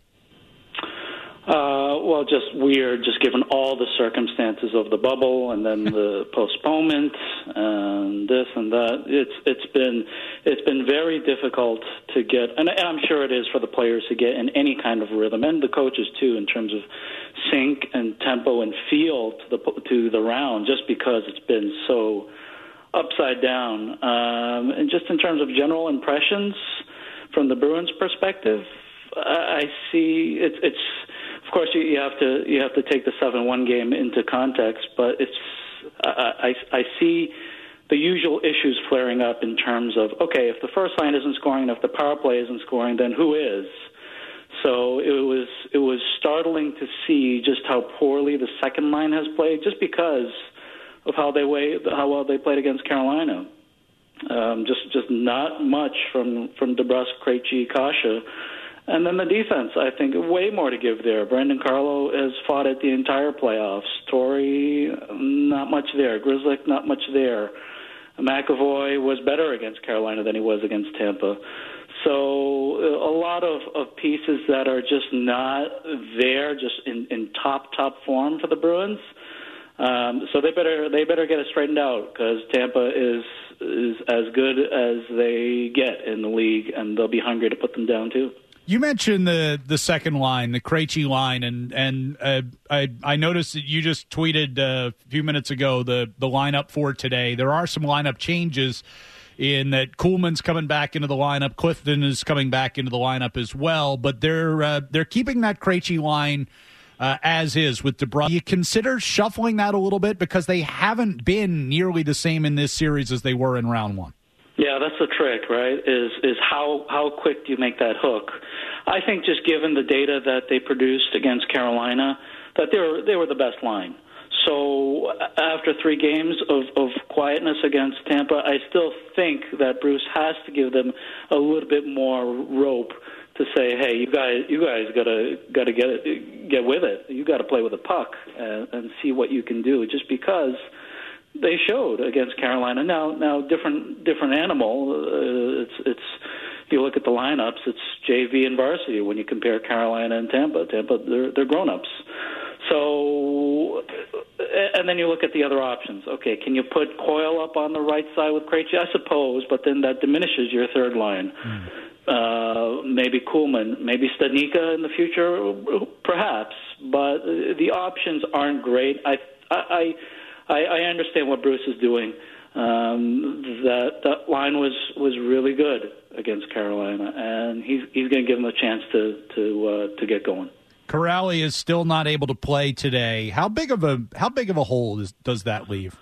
Well, just weird, just given all the circumstances of the bubble and then the postponement and this and that. It's been very difficult to get, and I'm sure it is for the players to get in any kind of rhythm, and the coaches too, in terms of sync and tempo and feel to the round, just because it's been so upside down. And just in terms of general impressions from the Bruins' perspective, I see it's. Of course, you have to take the 7-1 game into context, but I see the usual issues flaring up in terms of, okay, if the first line isn't scoring, if the power play isn't scoring, then who is? So it was startling to see just how poorly the second line has played, just because of how well they played against Carolina. Just not much from DeBrusk, Krejci, Kasha. And then the defense, I think, way more to give there. Brandon Carlo has fought it the entire playoffs. Torrey, not much there. Grzelcyk, not much there. McAvoy was better against Carolina than he was against Tampa. So a lot of pieces that are just not there, just in top form for the Bruins. So they better get it straightened out, because Tampa is as good as they get in the league, and they'll be hungry to put them down too. You mentioned the second line, the Krejci line, and I noticed that you just tweeted a few minutes ago the lineup for today. There are some lineup changes in that Kuhlman's coming back into the lineup, Clifton is coming back into the lineup as well, but they're keeping that Krejci line as is with DeBrusk. Do you consider shuffling that a little bit, because they haven't been nearly the same in this series as they were in round one? Yeah, that's the trick, right? Is how quick do you make that hook? I think just given the data that they produced against Carolina, that they were the best line. So after 3 games of quietness against Tampa, I still think that Bruce has to give them a little bit more rope to say, hey, you guys gotta get with it. You got to play with the puck and see what you can do. Just because they showed against Carolina. Now different animal. It's you look at the lineups. It's JV and varsity when you compare Carolina and Tampa. They're grown-ups. So, and then you look at the other options. Okay, can you put Coyle up on the right side with Krejci? I suppose, but then that diminishes your third line. Maybe Kuhlman, maybe Studnicka in the future, perhaps. But the options aren't great. I understand what Bruce is doing. That line was really good against Carolina, and he's going to give them a chance to get going. Kuraly is still not able to play today. How big of a hole does that leave?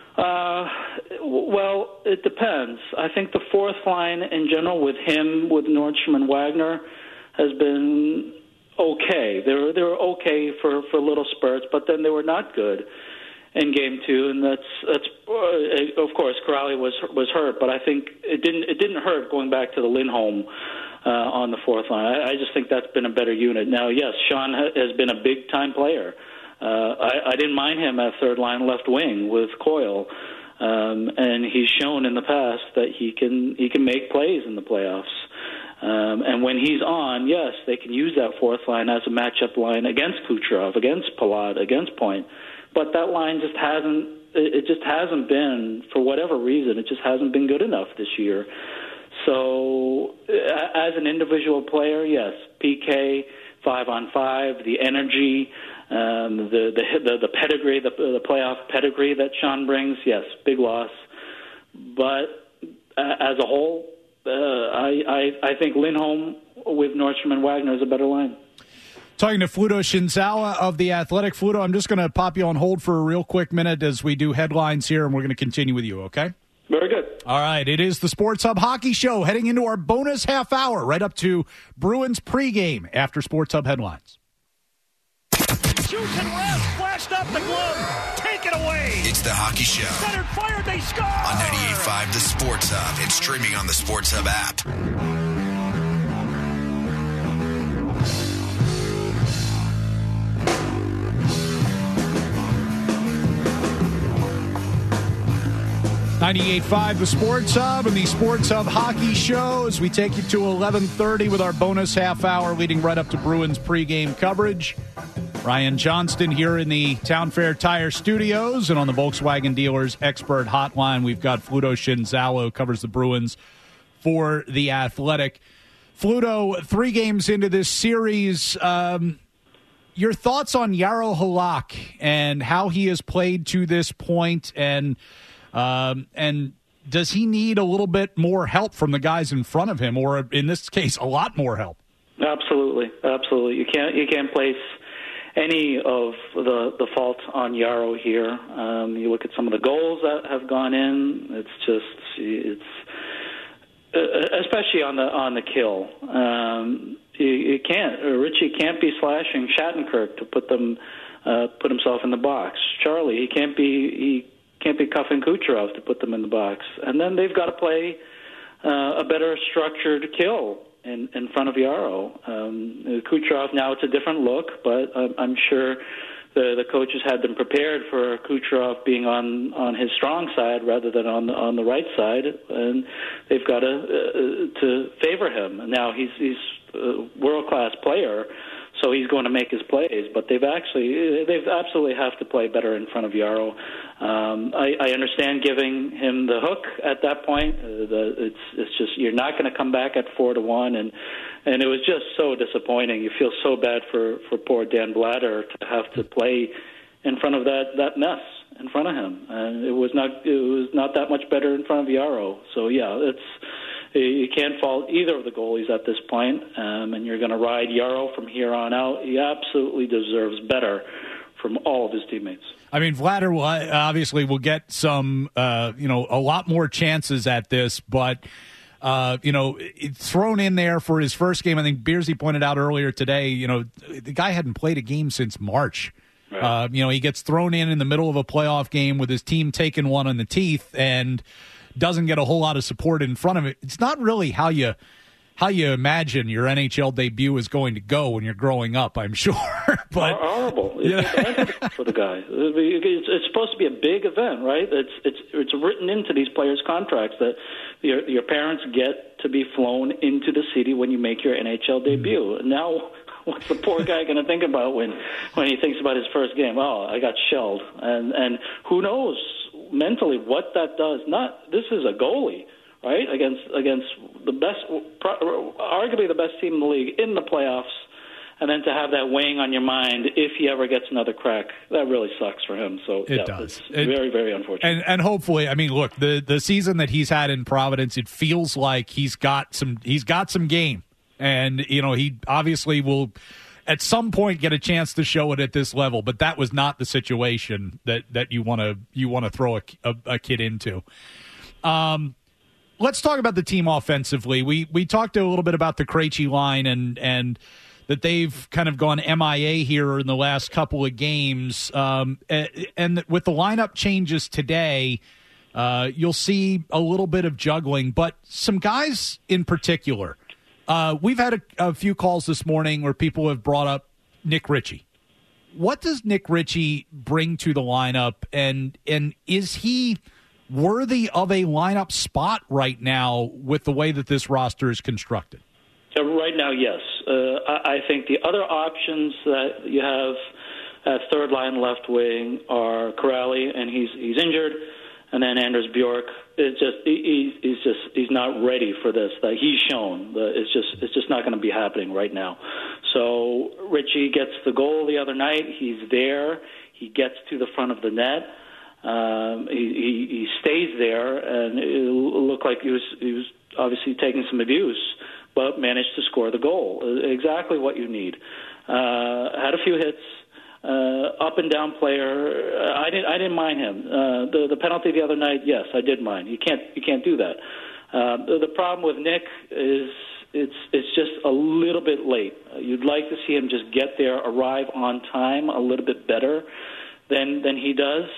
Well, it depends. I think the fourth line in general, with him, with Nordstrom and Wagner, has been okay. They were okay for little spurts, but then they were not good in Game 2, and that's of course Kuraly was hurt, but I think it didn't hurt going back to the Lindholm on the fourth line. I just think that's been a better unit. Now, yes, Sean has been a big time player. I didn't mind him at third line left wing with Coyle, and he's shown in the past that he can make plays in the playoffs. And when he's on, yes, they can use that fourth line as a matchup line against Kucherov, against Palat, against Point. But that line just hasn't been, for whatever reason, it just hasn't been good enough this year. So as an individual player, yes, PK, 5-on-5, the energy, the pedigree, the playoff pedigree that Sean brings, yes, big loss. But as a whole, I think Lindholm with Nordstrom and Wagner is a better line. Talking to Fluto Shinzawa of The Athletic. Fluto, I'm just going to pop you on hold for a real quick minute as we do headlines here, and we're going to continue with you, okay? Very good. All right, it is the Sports Hub Hockey Show, heading into our bonus half hour, right up to Bruins pregame after Sports Hub headlines. Shoots and rest, flashed up the glove, take it away. It's the Hockey Show. Centered, fired, they score! On 98.5 The Sports Hub and streaming on the Sports Hub app. .98.5 The Sports Hub and the Sports Hub Hockey Show as we take you to 11:30 with our bonus half hour leading right up to Bruins pregame coverage. Ryan Johnston here in the Town Fair Tire Studios, and on the Volkswagen Dealers Expert Hotline, we've got Fluto Shinzawa, who covers the Bruins for The Athletic. Fluto, 3 games into this series, your thoughts on Jaro Halak and how he has played to this point, and does he need a little bit more help from the guys in front of him, or in this case, a lot more help? Absolutely. You can't place any of the fault on Jaro here. You look at some of the goals that have gone in. It's especially on the kill. Richie can't be slashing Shattenkirk to put himself in the box. Charlie, he can't be cuffing Kucherov to put them in the box. And then they've got to play a better structured kill in front of Jaro. Kucherov, now it's a different look, but I'm sure the coaches had them prepared for Kucherov being on his strong side rather than on the right side, and they've got to favor him. Now he's a world-class player, so he's going to make his plays, but they've absolutely have to play better in front of Yarrow. I understand giving him the hook at that point. It's just you're not going to come back at 4-1, and it was just so disappointing. You feel so bad for poor Dan Blatter to have to play in front of that mess in front of him, and it was not that much better in front of Yarrow. So yeah, you can't fault either of the goalies at this point, and you're going to ride Yarrow from here on out. He absolutely deserves better from all of his teammates. I mean, Vladar will get some, a lot more chances at this, but, it's thrown in there for his first game. I think Beersy pointed out earlier today, the guy hadn't played a game since March. Right. He gets thrown in the middle of a playoff game with his team taking one on the teeth and doesn't get a whole lot of support in front of it. It's not really how you imagine your NHL debut is going to go when you're growing up, I'm sure. But horrible. It's for the guy. It's supposed to be a big event, right? It's written into these players' contracts that your parents get to be flown into the city when you make your NHL debut. Now, what's the poor guy going to think about when he thinks about his first game? Oh, I got shelled, and who knows mentally what that does. This is a goalie, right, against the best, arguably the best team in the league in the playoffs, and then to have that weighing on your mind if he ever gets another crack, that really sucks for him. So it does. It's very, very unfortunate. And hopefully, I mean, look, the season that he's had in Providence, it feels like he's got some game, and he obviously will at some point get a chance to show it at this level, but that was not the situation that you want to throw a kid into. Let's talk about the team offensively. We talked a little bit about the Krejci line and that they've kind of gone MIA here in the last couple of games. And with the lineup changes today, you'll see a little bit of juggling, but some guys in particular. We've had a few calls this morning where people have brought up Nick Ritchie. What does Nick Ritchie bring to the lineup, and is he worthy of a lineup spot right now with the way that this roster is constructed? Right now, yes. I think the other options that you have at third line left wing are Corrali, and he's injured, and then Anders Bjork. He's not ready for this. That he's shown. It's just not going to be happening right now. So Ritchie gets the goal the other night. He's there. He gets to the front of the net. He stays there, and it looked like he was obviously taking some abuse, but managed to score the goal. Exactly what you need. Had a few hits. Up and down player. I didn't mind him. The penalty the other night, yes, I did mind. You can't do that. The problem with Nick is it's just a little bit late. You'd like to see him just get there, arrive on time a little bit better than he does.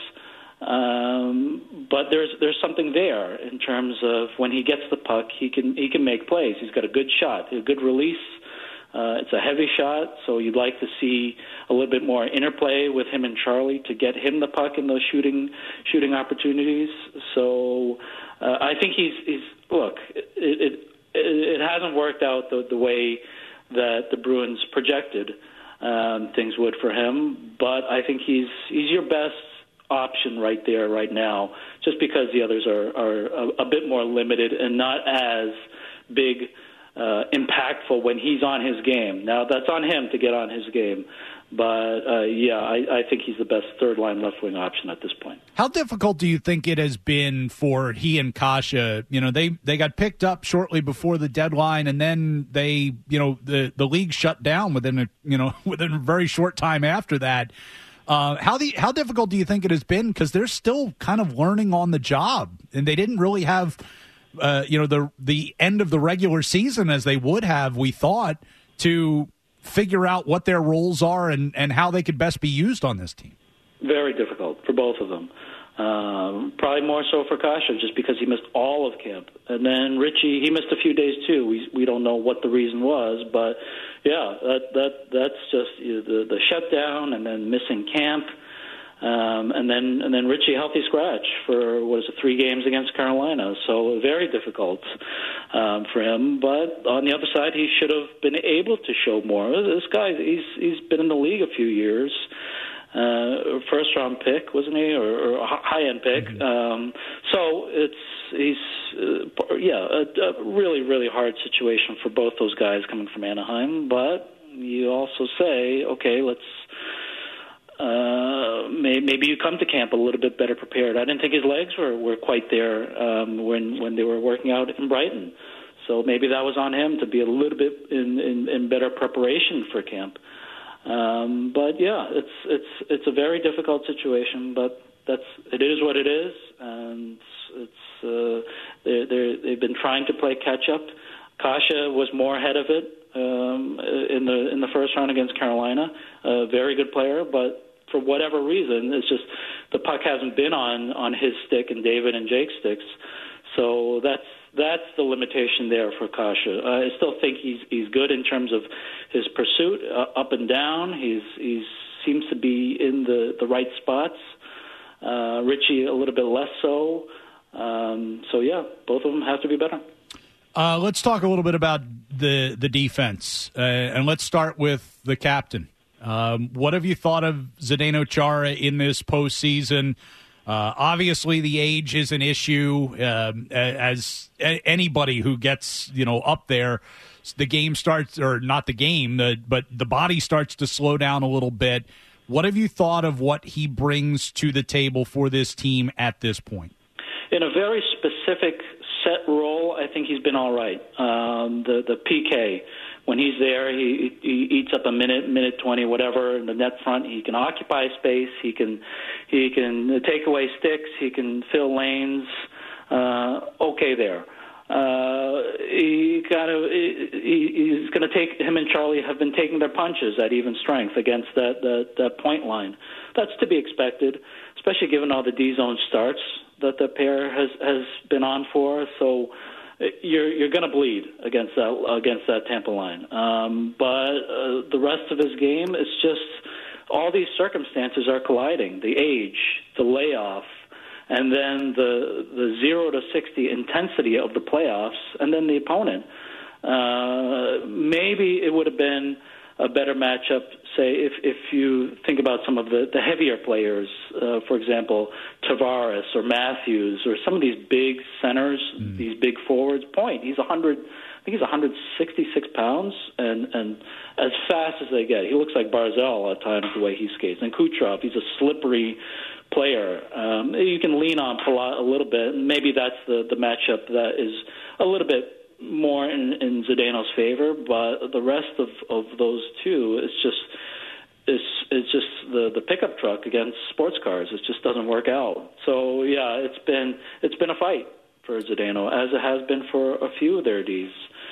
But there's something there in terms of when he gets the puck, he can make plays. He's got a good shot, a good release. It's a heavy shot, so you'd like to see a little bit more interplay with him and Charlie to get him the puck in those shooting opportunities. So I think he's look. It hasn't worked out the way that the Bruins projected things would for him, but I think he's your best option right there right now, just because the others are a bit more limited and not as big. Impactful when he's on his game. Now, that's on him to get on his game. But, I think he's the best third-line left-wing option at this point. How difficult do you think it has been for he and Kasha? They got picked up shortly before the deadline, and then the league shut down within a very short time after that. How difficult do you think it has been? Because they're still kind of learning on the job, and they didn't really have – the end of the regular season as they would have, we thought, to figure out what their roles are and how they could best be used on this team. Very difficult for both of them. Probably more so for Kasha, just because he missed all of camp. And then Richie, he missed a few days too. We don't know what the reason was, but yeah, that's just the shutdown and then missing camp. And then Richie healthy scratch for 3 games against Carolina, so very difficult for him. But on the other side, he should have been able to show more. This guy, he's been in the league a few years. First round pick, wasn't he, or a high end pick? So he's a really, really hard situation for both those guys coming from Anaheim. But you also say, okay, let's. Maybe you come to camp a little bit better prepared. I didn't think his legs were quite there when they were working out in Brighton. So maybe that was on him to be a little bit in better preparation for camp. But yeah, it's a very difficult situation. But it is what it is, and they've been trying to play catch up. Kasha was more ahead of it in the first round against Carolina. A very good player, but for whatever reason, it's just the puck hasn't been on his stick and David and Jake's sticks. So that's the limitation there for Kasha. I still think he's good in terms of his pursuit, up and down. He seems to be in the right spots. Richie a little bit less so. So yeah, both of them have to be better. Let's talk a little bit about the defense, and let's start with the captain. What have you thought of Zdeno Chara in this postseason? Obviously, the age is an issue. As anybody who gets up there, the game starts, or not the game, but the body starts to slow down a little bit. What have you thought of what he brings to the table for this team at this point? In a very specific set role, I think he's been all right. The PK. When he's there, he eats up a minute 20, whatever, in the net front. He can occupy space. He can take away sticks. He can fill lanes. Okay, there. He's going to take him and Charlie have been taking their punches at even strength against that point line. That's to be expected, especially given all the D zone starts that the pair has been on for. So you're going to bleed against that Tampa line. But the rest of his game is just all these circumstances are colliding: the age, the layoff, and then the 0 to 60 intensity of the playoffs, and then the opponent. Maybe it would have been a better matchup, say, if you think about some of the heavier players, for example, Tavares or Matthews or some of these big centers, these big forwards. Point, he's 166 pounds, and as fast as they get. He looks like Barzal at times the way he skates. And Kucherov, he's a slippery player. You can lean on Palat a little bit, and maybe that's the matchup that is a little bit more in Zdeno's favor, but the rest of those two, it's just the pickup truck against sports cars. It just doesn't work out. So yeah, it's been a fight for Zdeno, as it has been for a few of their Ds.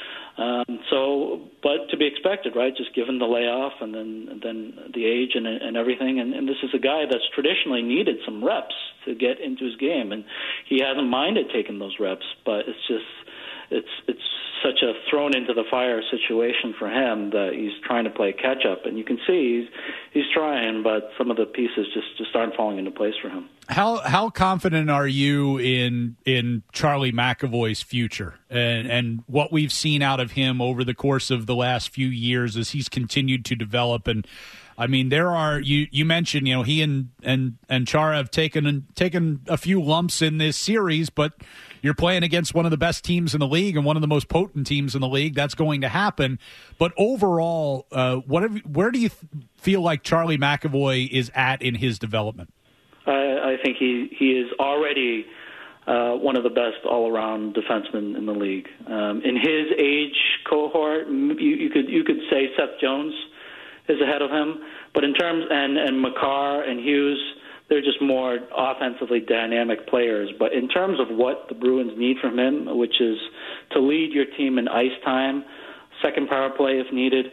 But to be expected, right? Just given the layoff and then the age and everything, and this is a guy that's traditionally needed some reps to get into his game, and he hasn't minded taking those reps, but it's such a thrown into the fire situation for him that he's trying to play catch up, and you can see he's trying, but some of the pieces just aren't falling into place for him. How confident are you in Charlie McAvoy's future and what we've seen out of him over the course of the last few years as he's continued to develop? And I mean, there are you mentioned he and Chara have taken a few lumps in this series, but you're playing against one of the best teams in the league and one of the most potent teams in the league. That's going to happen. But overall, where do you feel like Charlie McAvoy is at in his development? I think he is already one of the best all-around defensemen in the league. In his age cohort, you could say Seth Jones is ahead of him, but in terms and Makar and Hughes, they're just more offensively dynamic players. But in terms of what the Bruins need from him, which is to lead your team in ice time, second power play if needed,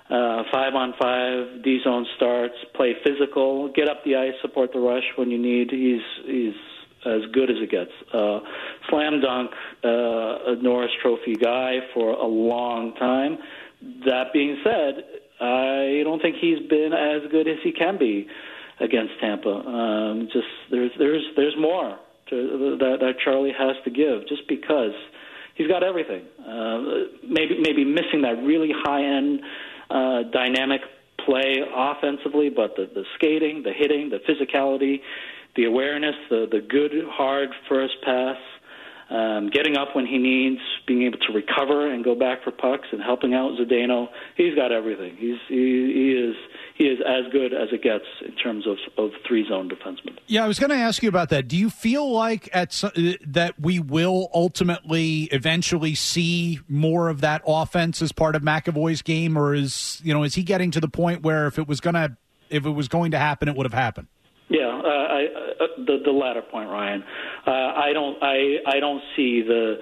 5-on-5, D-zone starts, play physical, get up the ice, support the rush when you need. He's as good as it gets. Slam dunk, a Norris Trophy guy for a long time. That being said, I don't think he's been as good as he can be against Tampa. Just there's more that Charlie has to give, just because he's got everything. Maybe missing that really high-end dynamic play offensively, but the skating, the hitting, the physicality, the awareness, the good, hard first pass, getting up when he needs, being able to recover and go back for pucks and helping out Zdeno. He's got everything. He is as good as it gets in terms of three-zone defensemen. Yeah, I was going to ask you about that. Do you feel like that we will ultimately eventually see more of that offense as part of McAvoy's game, or is he getting to the point where if it was going to happen, it would have happened? Yeah, the latter point, Ryan. I don't see the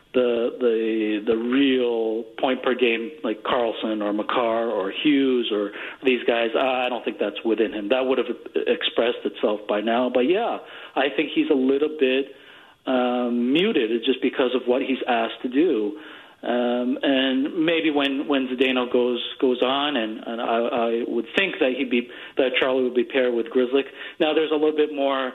real point per game like Carlson or Makar or Hughes or these guys. I don't think that's within him. That would have expressed itself by now. But yeah, I think he's a little bit muted just because of what he's asked to do. And maybe when Zdeno goes on, and I would think that Charlie would be paired with Grzelcyk. Now there's a little bit more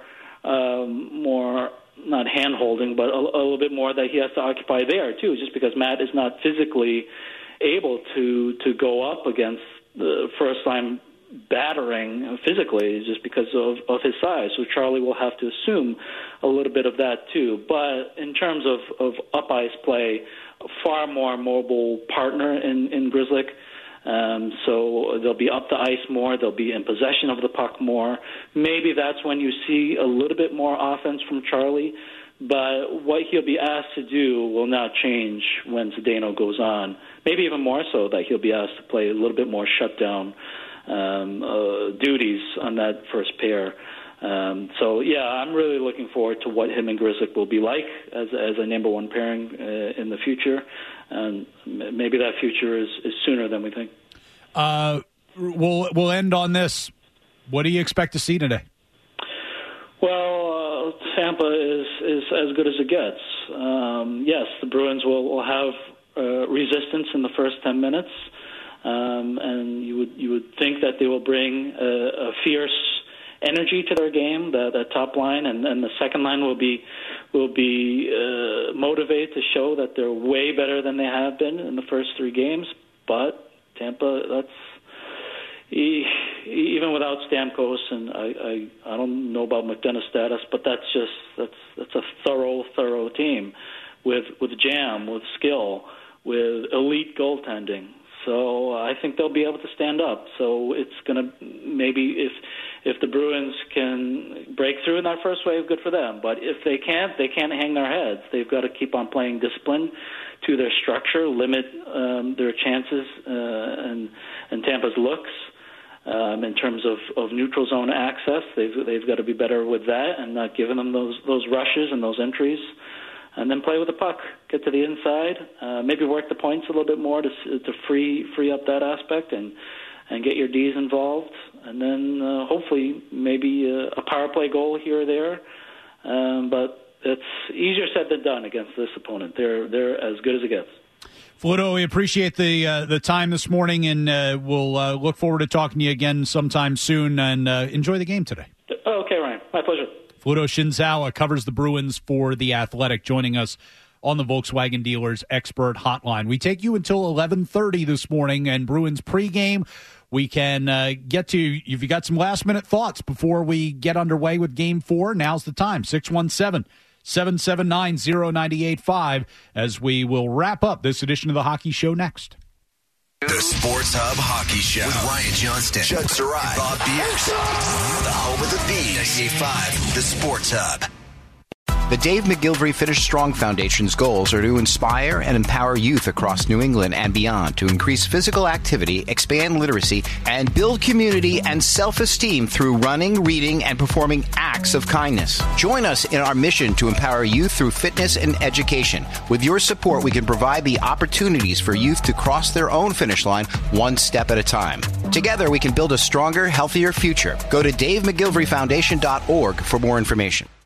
not hand-holding, but a little bit more that he has to occupy there too, just because Matt is not physically able to go up against the first-line battering physically, just because of his size. So Charlie will have to assume a little bit of that too. But in terms of up-ice play, a far more mobile partner in Grzelcyk. So they'll be up the ice more. They'll be in possession of the puck more. Maybe that's when you see a little bit more offense from Charlie. But what he'll be asked to do will not change when Zdeno goes on. Maybe even more so that he'll be asked to play a little bit more shutdown duties on that first pair. So, yeah, I'm really looking forward to what him and Grzelcyk will be like as a number one pairing in the future. And maybe that future is sooner than we think. We'll end on this. What do you expect to see today? Well, Tampa is as good as it gets. Yes, the Bruins will have resistance in the first 10 minutes. And you would think that they will bring a fierce energy to their game, the top line, and the second line will be motivated to show that they're way better than they have been in the first three games. But Tampa, that's even without Stamkos, and I don't know about McDonough's status, but that's a thorough team with jam, with skill, with elite goaltending. So I think they'll be able to stand up. So it's going to maybe if the Bruins can break through in that first wave, good for them. But if they can't hang their heads. They've got to keep on playing discipline to their structure, limit their chances and Tampa's looks in terms of neutral zone access. They've got to be better with that and not giving them those rushes and those entries. And then play with the puck, get to the inside, maybe work the points a little bit more to free up that aspect and get your Ds involved. And then hopefully maybe a power play goal here or there. But it's easier said than done against this opponent. They're as good as it gets. Fluto, we appreciate the time this morning, and we'll look forward to talking to you again sometime soon. And enjoy the game today. Okay, Ryan. My pleasure. Fluto Shinzawa covers the Bruins for The Athletic, joining us on the Volkswagen Dealers Expert Hotline. We take you until 11:30 this morning, and Bruins pregame. We can get to, if you got some last-minute thoughts before we get underway with Game 4, now's the time, 617-779-0985, as we will wrap up this edition of the Hockey Show next. The Sports Hub Hockey Show with Ryan Johnston, Judd Sarai, and Bob Bierce. The home of the Bees. 98.5, the Sports Hub. The Dave McGilvery Finish Strong Foundation's goals are to inspire and empower youth across New England and beyond to increase physical activity, expand literacy, and build community and self-esteem through running, reading, and performing acts of kindness. Join us in our mission to empower youth through fitness and education. With your support, we can provide the opportunities for youth to cross their own finish line one step at a time. Together, we can build a stronger, healthier future. Go to DaveMcGilveryFoundation.org for more information.